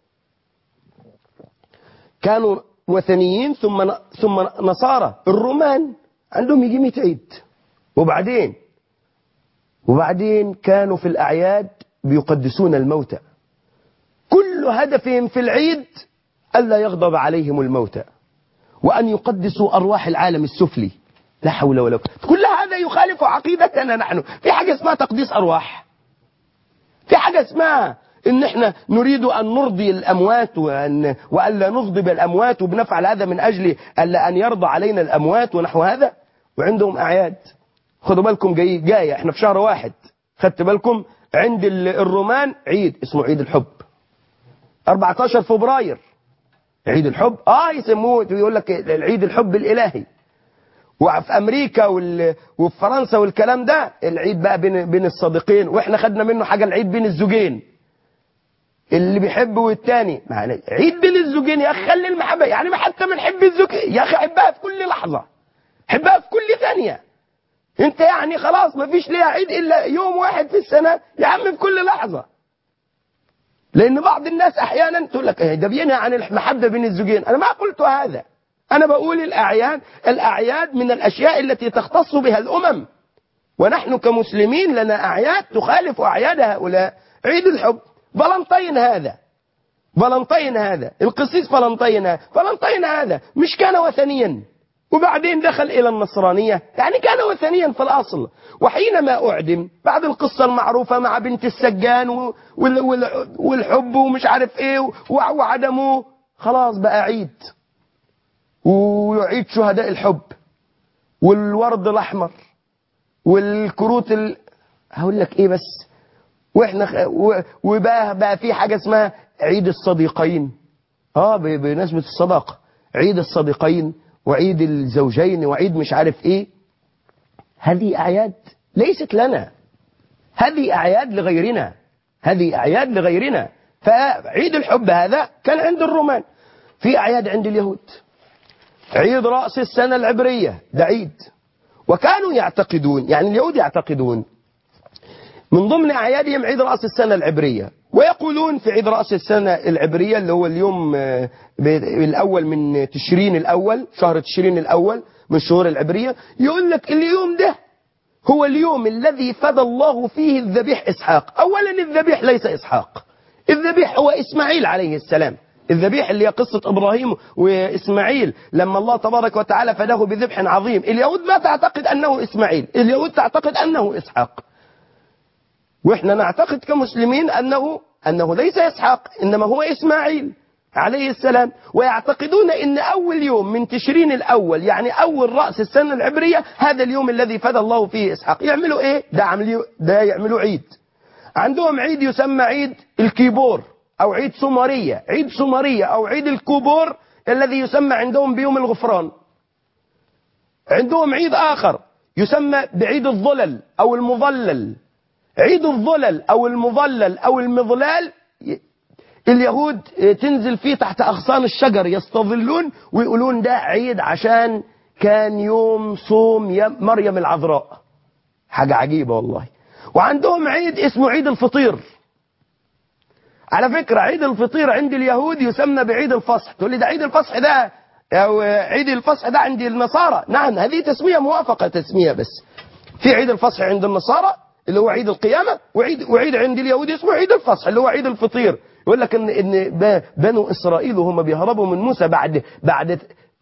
كانوا وثنيين ثم ثم نصارى. الرومان عندهم يجي مئة عيد. وبعدين وبعدين كانوا في الأعياد بيقدسون الموتى. كل هدفهم في العيد ألا يغضب عليهم الموتى، وأن يقدسوا أرواح العالم السفلي. لا حول ولا قوة. كل هذا يخالف عقيدتنا نحن. في حاجة اسمها تقديس أرواح، في حاجة اسمها إن إحنا نريد أن نرضي الأموات وأن وألا نغضب الأموات، وبنفعل هذا من أجل ألا أن يرضى علينا الأموات ونحو هذا. وعندهم أعياد. خدوا بالكم، جاي جاي إحنا في شهر واحد. خدت بالكم؟ عند الرومان عيد اسمه عيد الحب، أربعة عشر فبراير عيد الحب. آه يسموه، يقول لك العيد الحب الإلهي. وفي أمريكا وفي فرنسا والكلام ده العيد بقى بين بين الصديقين، وإحنا خدنا منه حاجة العيد بين الزوجين، اللي بيحب والتاني. يعني عيد بين الزوجين يا أخي، خلي المحبة. يعني ما حتى بنحب الزوج يا أخي، حبها في كل لحظة، حبها في كل ثانية. أنت يعني خلاص ما فيش ليها عيد إلا يوم واحد في السنة يا عم، في كل لحظة. لأن بعض الناس أحيانا تقول لك ده بينهى عن المحبة بين الزوجين. أنا ما قلت هذا، أنا بقول الأعياد الأعياد من الأشياء التي تختص بها الأمم، ونحن كمسلمين لنا أعياد تخالف أعياد هؤلاء. عيد الحب، فالنطين هذا، فالنطين هذا القسيس فالنطين هذا فالنطين هذا مش كان وثنيا وبعدين دخل إلى النصرانية؟ يعني كان وثنيا في الأصل. وحينما أعدم بعد القصة المعروفة مع بنت السجان والحب ومش عارف إيه وعدمه، خلاص بقى عيد، وعيد شهداء الحب والورد الأحمر والكروت ال... هقول لك إيه بس. وإحنا خ... و... وبقى بقى في حاجة اسمها عيد الصديقين. آه بنسبة الصداقة، عيد الصديقين وعيد الزوجين وعيد مش عارف إيه. هذه أعياد ليست لنا، هذه أعياد لغيرنا، هذه أعياد لغيرنا. فعيد الحب هذا كان عند الرومان. في أعياد عند اليهود، عيد رأس السنة العبرية ده عيد. وكانوا يعتقدون، يعني اليهود يعتقدون من ضمن أعيادهم عيد رأس السنة العبرية، ويقولون في عيد رأس السنة العبرية اللي هو اليوم الأول من تشرين الأول، شهر تشرين الأول من الشهور العبرية، يقول لك اليوم ده هو اليوم الذي فدى الله فيه الذبيح إسحاق. أولا الذبيح ليس إسحاق، الذبيح هو إسماعيل عليه السلام. الذبيح اللي هي قصة إبراهيم وإسماعيل لما الله تبارك وتعالى فداه بذبح عظيم. اليهود ما تعتقد أنه إسماعيل، اليهود تعتقد أنه إسحاق. وإحنا نعتقد كمسلمين أنه أنه ليس إسحاق إنما هو إسماعيل عليه السلام. ويعتقدون أن أول يوم من تشرين الأول، يعني أول رأس السنة العبرية، هذا اليوم الذي فدى الله فيه إسحاق. يعملوا إيه؟ ده, عملوا ده يعملوا عيد. عندهم عيد يسمى عيد الكيبور أو عيد سومرية، عيد سومرية أو عيد الكوبور الذي يسمى عندهم بيوم الغفران. عندهم عيد آخر يسمى بعيد الظلل أو المظلل. عيد الظلل أو المظلل أو المظلال اليهود تنزل فيه تحت أغصان الشجر يستظلون، ويقولون ده عيد عشان كان يوم صوم مريم العذراء. حاجة عجيبة والله. وعندهم عيد اسمه عيد الفطير. على فكرة عيد الفطير عند اليهود يسمى بعيد الفصح. تقول لي ده عيد الفصح ده أو عيد الفصح ده عند النصارى. نعم هذه تسمية موافقة، تسمية بس. في عيد الفصح عند النصارى اللي هو عيد القيامة، وعيد وعيد عند اليهود اسمه عيد الفصح اللي هو عيد الفطير. يقول لك ان ان بنو اسرائيل وهم بيهربوا من موسى بعد بعد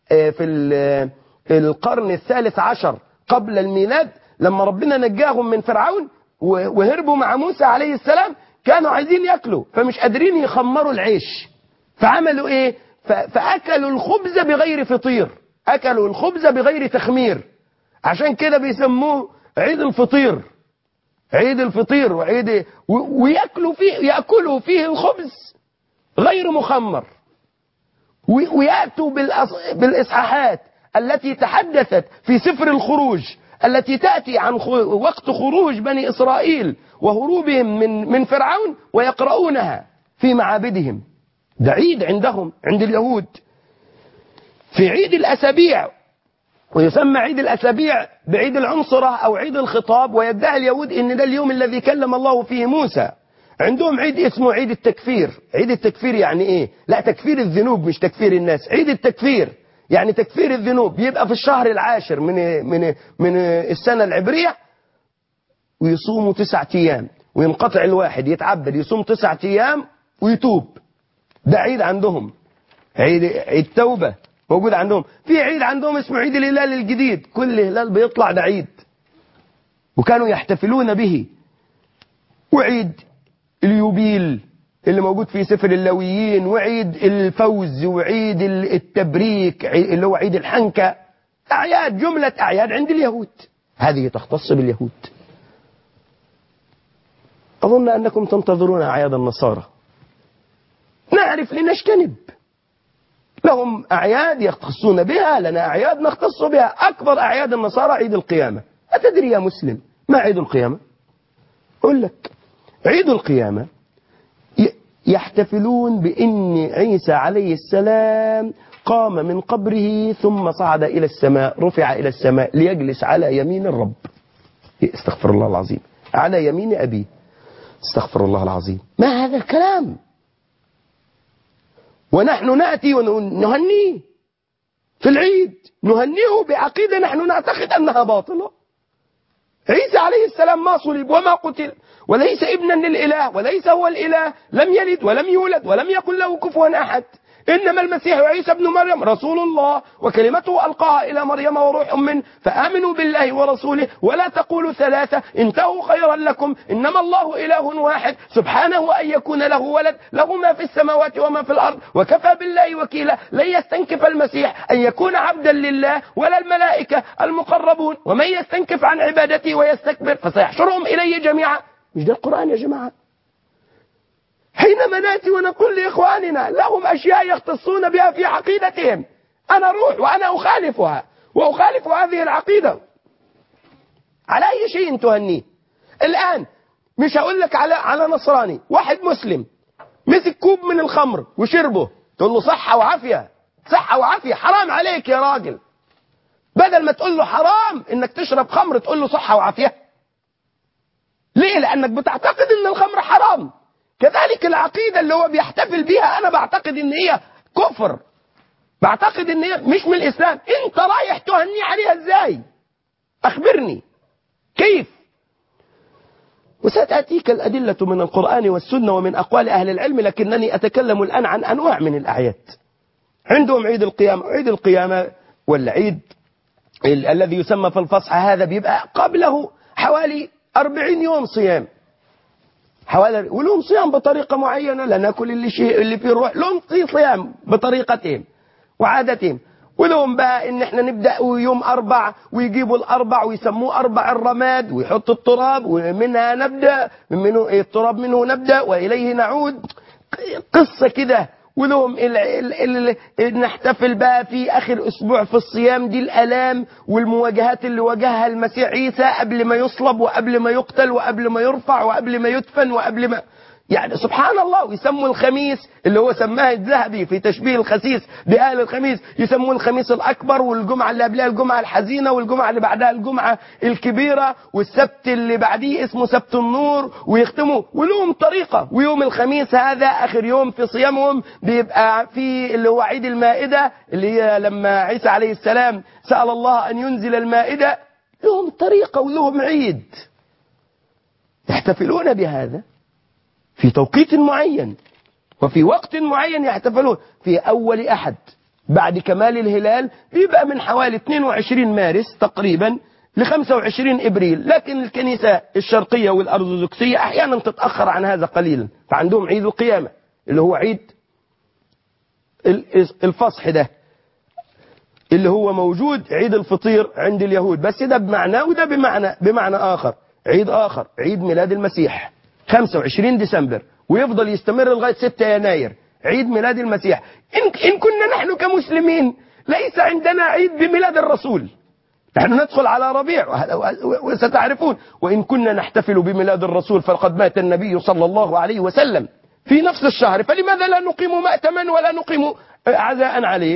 في القرن الثالث عشر قبل الميلاد، لما ربنا نجاهم من فرعون وهربوا مع موسى عليه السلام كانوا عايزين ياكلوا فمش قادرين يخمروا العيش، فعملوا ايه؟ فاكلوا الخبز بغير فطير، اكلوا الخبز بغير تخمير، عشان كده بيسموه عيد الفطير، عيد الفطير وعيد وياكلوا فيه ياكلوا فيه الخبز غير مخمر، وياتوا بالاصحاحات التي تحدثت في سفر الخروج التي تأتي عن وقت خروج بني إسرائيل وهروبهم من من فرعون ويقرؤونها في معابدهم. ده عيد عندهم عند اليهود. في عيد الأسابيع، ويسمى عيد الأسابيع بعيد العنصرة أو عيد الخطاب، ويدعي اليهود إن ده اليوم الذي كلم الله فيه موسى. عندهم عيد اسمه عيد التكفير. عيد التكفير يعني إيه؟ لا، تكفير الذنوب مش تكفير الناس. عيد التكفير يعني تكفير الذنوب، يبقى في الشهر العاشر من من من السنة العبرية، ويصوموا تسعة أيام، وينقطع الواحد يتعبد يصوم تسعة أيام ويتوب. ده عيد عندهم، عيد عيد توبة موجود عندهم. في عيد عندهم اسمه عيد الهلال الجديد، كل هلال بيطلع ده عيد، وكانوا يحتفلون به. وعيد اليوبيل اللي موجود في سفر اللاويين، وعيد الفوز، وعيد التبريك اللي هو عيد الحنكة. أعياد، جملة أعياد عند اليهود، هذه تختص باليهود. أظن أنكم تنتظرون أعياد النصارى، نعرف لنجتنب. لهم أعياد يختصون بها، لنا أعياد نختص بها. أكبر أعياد النصارى عيد القيامة. أتدري يا مسلم ما عيد القيامة؟ أقول لك، عيد القيامة يحتفلون بأن عيسى عليه السلام قام من قبره ثم صعد إلى السماء، رفع إلى السماء ليجلس على يمين الرب. استغفر الله العظيم، على يمين أبيه. استغفر الله العظيم، ما هذا الكلام؟ ونحن نأتي ونهنيه في العيد، نهنيه بعقيدة نحن نعتقد أنها باطلة. عيسى عليه السلام ما صلب وما قتل، وليس ابنا للإله، وليس هو الإله، لم يلد ولم يولد ولم يكن له كفوا أحد. إنما المسيح عيسى ابن مريم رسول الله وكلمته ألقاها إلى مريم وروح منه، فآمنوا بالله ورسوله ولا تقولوا ثلاثة انتهوا خيرا لكم، إنما الله إله واحد سبحانه أن يكون له ولد، له ما في السماوات وما في الأرض وكفى بالله وكيلا. لن يستنكف المسيح أن يكون عبدا لله ولا الملائكة المقربون، ومن يستنكف عن عبادته ويستكبر فسيحشرهم إليه جميعا. مش ده القرآن يا جماعة؟ حينما نأتي ونقول لإخواننا لهم أشياء يختصون بها في عقيدتهم، أنا أروح وأنا أخالفها وأخالف هذه العقيدة على أي شيء تهنيه. الآن مش هقول لك على على نصراني، واحد مسلم مسك كوب من الخمر وشربه، تقول له صحة وعافية، صحة وعافية، حرام عليك يا راجل. بدل ما تقول له حرام إنك تشرب خمر تقول له صحة وعافية. ليه؟ لأنك بتعتقد إن الخمر حرام. كذلك العقيدة اللي هو بيحتفل بيها أنا بعتقد إن هي كفر، بعتقد إن هي مش من الإسلام. أنت رايح تهني عليها إزاي؟ أخبرني كيف؟ وستأتيك الأدلة من القرآن والسنة ومن أقوال أهل العلم، لكنني أتكلم الآن عن أنواع من الأعياد. عندهم عيد القيامة، عيد القيامة والعيد الذي يسمى في الفصحى هذا بيبقى قبله حوالي أربعين يوم صيام، حوالي، ولهم صيام بطريقة معينة، لا ناكل اللي شيء اللي فيه الروح، لهم صيام بطريقتهم وعادتهم. ولهم بقى ان احنا نبدأ يوم أربع ويجيبوا الأربع ويسموه أربع الرماد ويحطوا التراب ومنها نبدأ، منه التراب منه نبدأ وإليه نعود، قصة كده. ولهم ال ال ال نحتفل بقى في آخر أسبوع في الصيام دي الآلام والمواجهات اللي واجهها المسيح عيسى قبل ما يصلب وقبل ما يقتل وقبل ما يرفع وقبل ما يدفن وقبل ما، يعني سبحان الله. ويسموا الخميس اللي هو سماه الذهبي في تشبيه الخسيس بأهل الخميس، يسموه الخميس الأكبر، والجمعة اللي قبلها الجمعة الحزينة، والجمعة اللي بعدها الجمعة الكبيرة، والسبت اللي بعديه اسمه سبت النور، ويختموا. ولهم طريقة. ويوم الخميس هذا آخر يوم في صيامهم بيبقى في اللي هو عيد المائدة، اللي هي لما عيسى عليه السلام سأل الله أن ينزل المائدة. لهم طريقة ولهم عيد يحتفلون بهذا في توقيت معين وفي وقت معين. يحتفلون في أول أحد بعد كمال الهلال، بيبقى من حوالي اثنين وعشرين مارس تقريبا ل خمسة وعشرين إبريل، لكن الكنيسة الشرقية والأرثوذكسية أحيانا تتأخر عن هذا قليلا، فعندهم عيد القيامة اللي هو عيد الفصح ده اللي هو موجود، عيد الفطير عند اليهود، بس ده بمعنى وده بمعنى بمعنى آخر. عيد آخر عيد ميلاد المسيح خمسة وعشرين ديسمبر، ويفضل يستمر لغاية ستة يناير عيد ميلاد المسيح. إن, إن كنا نحن كمسلمين ليس عندنا عيد بميلاد الرسول، نحن ندخل على ربيع وستعرفون، وإن كنا نحتفل بميلاد الرسول فقد مات النبي صلى الله عليه وسلم في نفس الشهر، فلماذا لا نقيم مأتما ولا نقيم عزاء عليه؟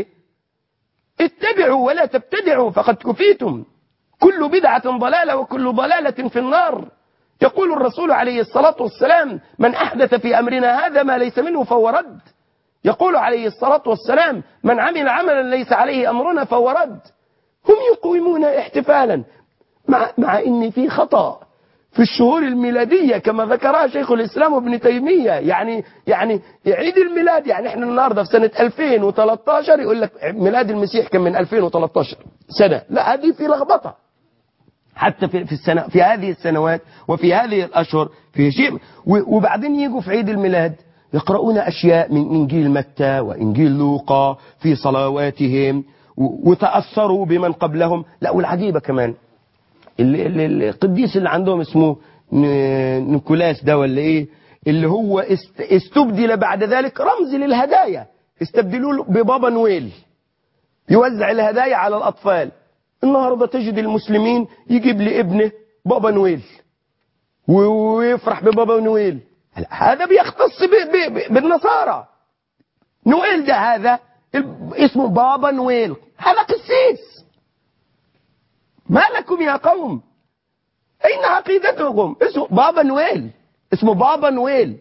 اتبعوا ولا تبتدعوا فقد كفيتم، كل بدعة ضلالة وكل ضلالة في النار. يقول الرسول عليه الصلاة والسلام: من أحدث في أمرنا هذا ما ليس منه فهو رد. يقول عليه الصلاة والسلام: من عمل عملا ليس عليه أمرنا فهو رد. هم يقيمون احتفالا مع, مع إن في خطأ في الشهور الميلادية كما ذكرها شيخ الإسلام ابن تيمية. يعني يعني عيد الميلاد، يعني احنا النهاردة في سنة ألفين وثلاثة عشر يقول لك ميلاد المسيح كان من ألفين وثلاثة عشر سنة، لا هذه في لخبطة حتى في في السنة في هذه السنوات وفي هذه الأشهر في شيء. وبعدين يجوا في عيد الميلاد يقرؤون أشياء من إنجيل متى وإنجيل لوقا في صلواتهم وتأثروا بمن قبلهم. لا والعجيبة كمان القديس اللي عندهم اسمه نيكولاس ده ولا ايه، اللي هو استبدل بعد ذلك رمز للهدايا، استبدلوه ببابا نويل يوزع الهدايا على الأطفال. النهاردة تجد المسلمين يجيب لابنه بابا نويل ويفرح ببابا نويل. هذا بيختص بالنصارى. نويل ده هذا اسمه بابا نويل، هذا قسيس. ما لكم يا قوم؟ أين عقيدتكم؟ اسمه بابا نويل، اسمه بابا نويل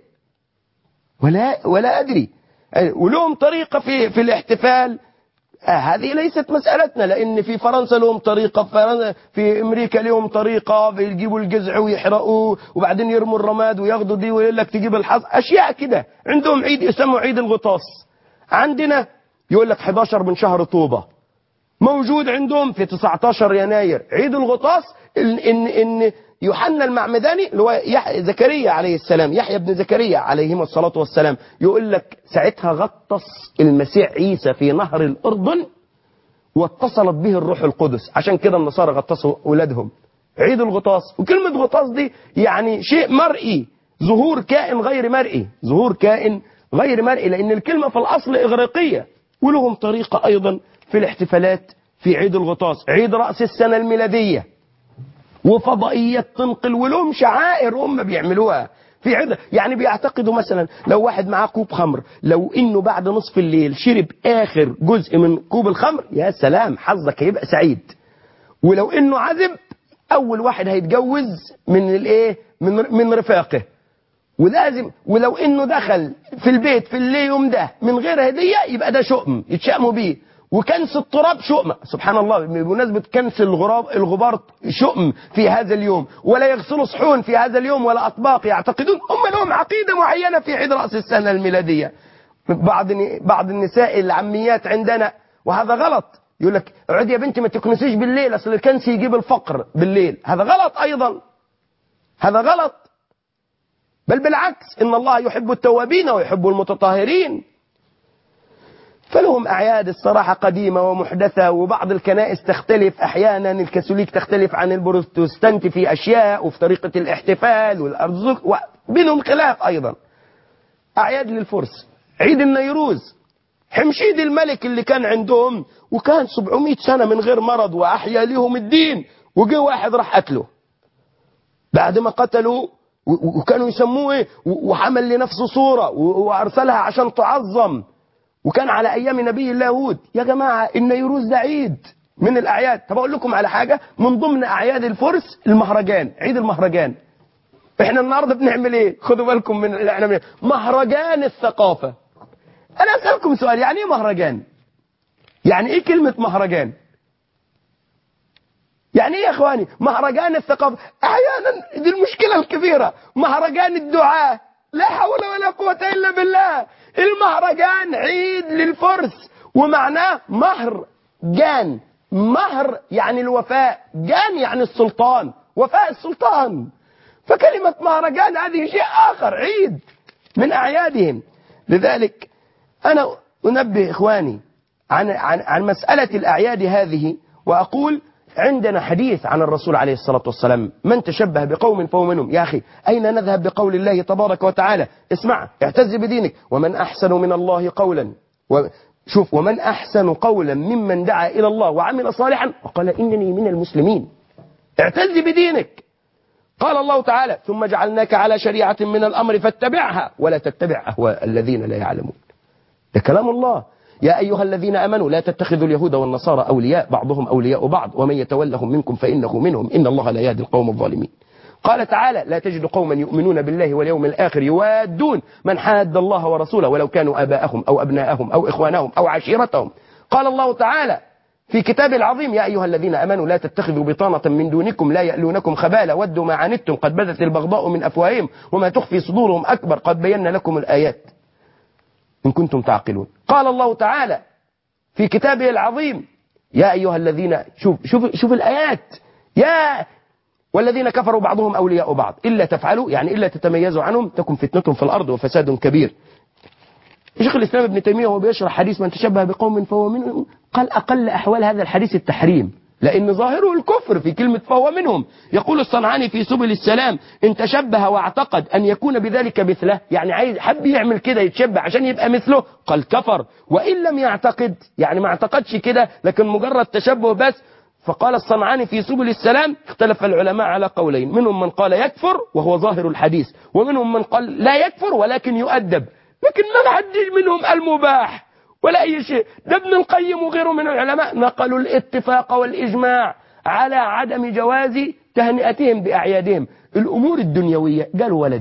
ولا ولا أدري. ولهم طريقة في في الاحتفال. آه هذه ليست مسألتنا، لأن في فرنسا لهم طريقة، في, فرنسا في أمريكا لهم طريقة، بيجيبوا الجزع ويحرقوه وبعدين يرموا الرماد وياخدوا دي ويقول لك تجيب الحظ، أشياء كده. عندهم عيد يسموا عيد الغطاس، عندنا يقول لك أحد عشر من شهر طوبة. موجود عندهم في تسعة عشر يناير عيد الغطاس. إن, إن, إن يوحنا المعمداني اللي هو زكريا عليه السلام، يحيى بن زكريا عليهما الصلاة والسلام، يقول لك ساعتها غطس المسيح عيسى في نهر الأردن واتصلت به الروح القدس، عشان كده النصارى غطسوا أولادهم. عيد الغطاس، وكلمة غطاس دي يعني شيء مرئي، ظهور كائن غير مرئي، ظهور كائن غير مرئي، لأن الكلمة في الأصل إغريقية. ولهم طريقة أيضا في الاحتفالات في عيد الغطاس، عيد رأس السنة الميلادية، وفضائيات تنقل، ولهم شعائر هم بيعملوها في عيد. يعني بيعتقدوا مثلا لو واحد معاه كوب خمر، لو انه بعد نصف الليل شرب اخر جزء من كوب الخمر، يا سلام حظك هيبقى سعيد. ولو انه عزب، اول واحد هيتجوز من الايه من من رفاقه. ولازم ولو انه دخل في البيت في اليوم ده من غير هدية يبقى ده شؤم يتشأموا بيه. وكنس التراب شؤم، سبحان الله، بمناسبة كنس الغراب الغبار شؤم في هذا اليوم. ولا يغسلوا صحون في هذا اليوم ولا أطباق. يعتقدون هم لهم عقيدة معينة في عيد رأس السنة الميلادية. بعض بعض النساء العميات عندنا، وهذا غلط، يقول لك اقعدي يا بنتي ما تكنسيش بالليل، اصل الكنس يجيب الفقر بالليل. هذا غلط أيضا، هذا غلط. بل بالعكس، إن الله يحب التوابين ويحب المتطهرين. فلهم أعياد الصراحة قديمة ومحدثة، وبعض الكنائس تختلف أحيانا، الكاثوليك تختلف عن البروتستانت في أشياء وفي طريقة الاحتفال والأرزاق، وبينهم خلاف أيضا. أعياد للفرس، عيد النيروز، حمشيد الملك اللي كان عندهم وكان سبعمائة سنة من غير مرض وأحيا لهم الدين، وجه واحد راح قتله بعد ما قتلوا، وكانوا يسموه ايه، وحمل لنفسه صورة وأرسلها عشان تعظم، وكان على أيام نبي الله هود. يا جماعة النيروز ده عيد من الأعياد. طب أقول لكم على حاجة، من ضمن أعياد الفرس المهرجان، عيد المهرجان. احنا النهاردة بنعمل ايه؟ خدوا بالكم من اللي احنا بنعمل. مهرجان الثقافة. أنا أسألكم سؤال، يعني ايه مهرجان؟ يعني ايه كلمة مهرجان؟ يعني ايه يا اخواني مهرجان الثقافة؟ احيانا دي المشكلة الكبيرة، مهرجان الدعاء، لا حول ولا قوة الا بالله. المهرجان عيد للفرس، ومعناه مهر جان، مهر يعني الوفاء، جان يعني السلطان، وفاء السلطان. فكلمة مهرجان هذه شيء آخر، عيد من أعيادهم. لذلك أنا أنبه إخواني عن, عن, عن مسألة الأعياد هذه، وأقول عندنا حديث عن الرسول عليه الصلاة والسلام: من تشبه بقوم فهو منهم. يا أخي أين نذهب بقول الله تبارك وتعالى؟ اسمع، اعتز بدينك. ومن أحسن من الله قولا، شوف، ومن أحسن قولا ممن دعا إلى الله وعمل صالحا وقال إنني من المسلمين. اعتز بدينك. قال الله تعالى: ثم جعلناك على شريعة من الأمر فاتبعها ولا تتبع أهواء الذين لا يعلمون. ده كلام الله. يا أيها الذين آمنوا لا تتخذوا اليهود والنصارى أولياء بعضهم أولياء بعض ومن يتولهم منكم فإنه منهم إن الله لا يهدي القوم الظالمين. قال تعالى: لا تجد قوما يؤمنون بالله واليوم الآخر يوادون من حاد الله ورسوله ولو كانوا آباءهم أو أبناءهم أو إخوانهم أو عشيرتهم. قال الله تعالى في كتاب العظيم: يا أيها الذين آمنوا لا تتخذوا بطانة من دونكم لا يألونكم خبالا ودوا ما عنتم قد بدت البغضاء من أفواههم وما تخفي صدورهم أكبر قد بينا لكم الآيات إن كنتم تعقلون. قال الله تعالى في كتابه العظيم: يا أيها الذين، شوف شوف شوف الآيات، يا والذين كفروا بعضهم أولياء بعض إلا تفعلوا، يعني إلا تتميزوا عنهم تكن فتنة في الأرض وفساد كبير. شيخ الإسلام ابن تيمية وهو بيشرح حديث من تشبه بقوم فهو منهم قال أقل أحوال هذا الحديث التحريم، لأن ظاهره الكفر في كلمة فهو منهم. يقول الصنعاني في سبل السلام: إن تشبه واعتقد أن يكون بذلك مثله، يعني عايز حب يعمل كده يتشبه عشان يبقى مثله، قال كفر. وإن لم يعتقد، يعني ما اعتقدش كده لكن مجرد تشبه بس، فقال الصنعاني في سبل السلام: اختلف العلماء على قولين، منهم من قال يكفر وهو ظاهر الحديث، ومنهم من قال لا يكفر ولكن يؤدب، لكن ما حد منهم المباح ولا أي شيء. ده ابن القيم وغيره من العلماء نقلوا الاتفاق والإجماع على عدم جواز تهنئتهم بأعيادهم. الأمور الدنيوية، قالوا ولد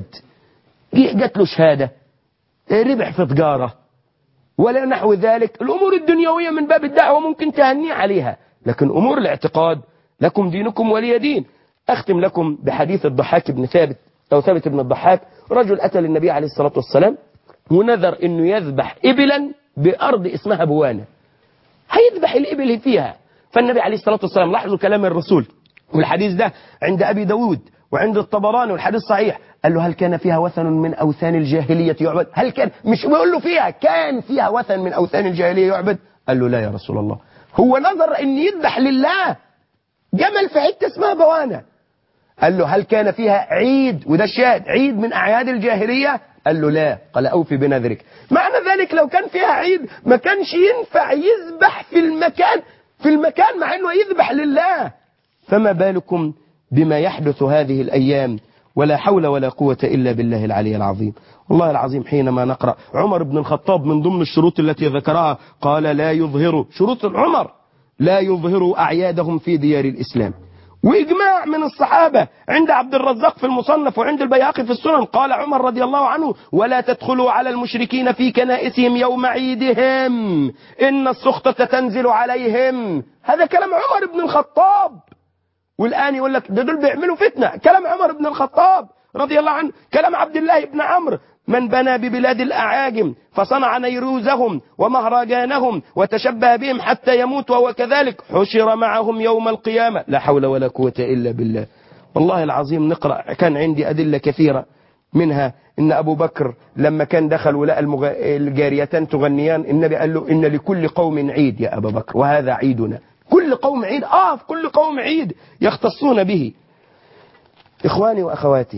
جات له شهادة، ربح في تجارة ولا نحو ذلك، الأمور الدنيوية من باب الدعوة ممكن تهني عليها، لكن أمور الاعتقاد لكم دينكم ولي دين. أختم لكم بحديث الضحاك بن ثابت أو ثابت بن الضحاك. رجل أتى للنبي عليه الصلاة والسلام ونذر إنه يذبح إبلا بأرض اسمها بوانة، هيذبح الإبل فيها. فالنبي عليه الصلاة والسلام، لاحظوا كلام الرسول، والحديث ده عند أبي داود وعند الطبراني والحديث صحيح، قال له: هل كان فيها وثن من أوثان الجاهلية يعبد؟ هل كان، مش بيقول له فيها، كان فيها وثن من أوثان الجاهلية يعبد؟ قال له: لا يا رسول الله. هو نظر إن يذبح لله جمل في حتة اسمها بوانة. قال له: هل كان فيها عيد؟ وده الشاهد، عيد من أعياد الجاهلية؟ قال له: لا. قال: أوفي بنذرك. معنى ذلك لو كان فيها عيد ما كانش ينفع يذبح في المكان في المكان مع أنه يذبح لله، فما بالكم بما يحدث هذه الأيام؟ ولا حول ولا قوة إلا بالله العلي العظيم. والله العظيم حينما نقرأ عمر بن الخطاب من ضمن الشروط التي ذكرها قال: لا يظهروا، شروط عمر، لا يظهروا أعيادهم في ديار الإسلام. وإجماع من الصحابة عند عبد الرزاق في المصنف وعند البيهقي في السنن. قال عمر رضي الله عنه: ولا تدخلوا على المشركين في كنائسهم يوم عيدهم إن السخطة تنزل عليهم. هذا كلام عمر بن الخطاب. والآن يقول لك ده دول بيعملوا فتنة، كلام عمر بن الخطاب رضي الله عنه. كلام عبد الله بن عمرو: من بنى ببلاد الأعاجم فصنع نيروزهم ومهرجانهم وتشبه بهم حتى يموت وهو كذلك حشر معهم يوم القيامة. لا حول ولا قوة إلا بالله. والله العظيم نقرأ، كان عندي أدلة كثيرة، منها إن أبو بكر لما كان دخل ولقى المغ... الجاريتان تغنيان، النبي قال له: إن لكل قوم عيد يا أبا بكر وهذا عيدنا. كل قوم عيد، آه في كل قوم عيد يختصون به. إخواني وأخواتي،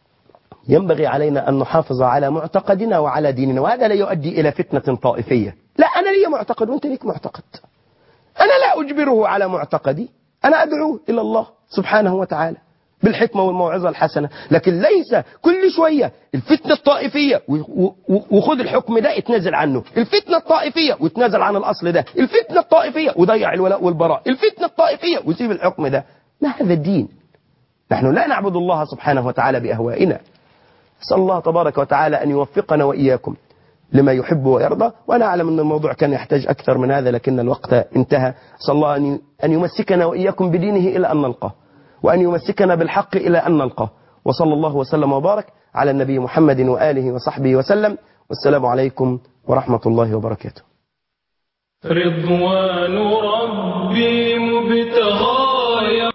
ينبغي علينا أن نحافظ على معتقدنا وعلى ديننا، وهذا لا يؤدي إلى فتنة طائفية. لا، أنا لي معتقد وأنت ليك معتقد، أنا لا أجبره على معتقدي، أنا أدعوه إلى الله سبحانه وتعالى بالحكمة والموعظة الحسنة، لكن ليس كل شوية الفتنة الطائفية وخذ الحكم ده اتنازل عنه، الفتنة الطائفية واتنازل عن الأصل ده، الفتنة الطائفية وضيع الولاء والبراء، الفتنة الطائفية وسيب الحكم ده. ما هذا الدين؟ نحن لا نعبد الله سبحانه وتعالى بأهوائنا. أسأل الله تبارك وتعالى أن يوفقنا وإياكم لما يحب ويرضى. وأنا أعلم أن الموضوع كان يحتاج أكثر من هذا لكن الوقت انتهى. أسأل الله أن يمسكنا وإياكم بدينه إلى أن نلقاه، وأن يمسكنا بالحق إلى أن نلقاه. وصلى الله وسلم وبارك على النبي محمد وآله وصحبه وسلم، والسلام عليكم ورحمة الله وبركاته. رضوان ربي مبتغى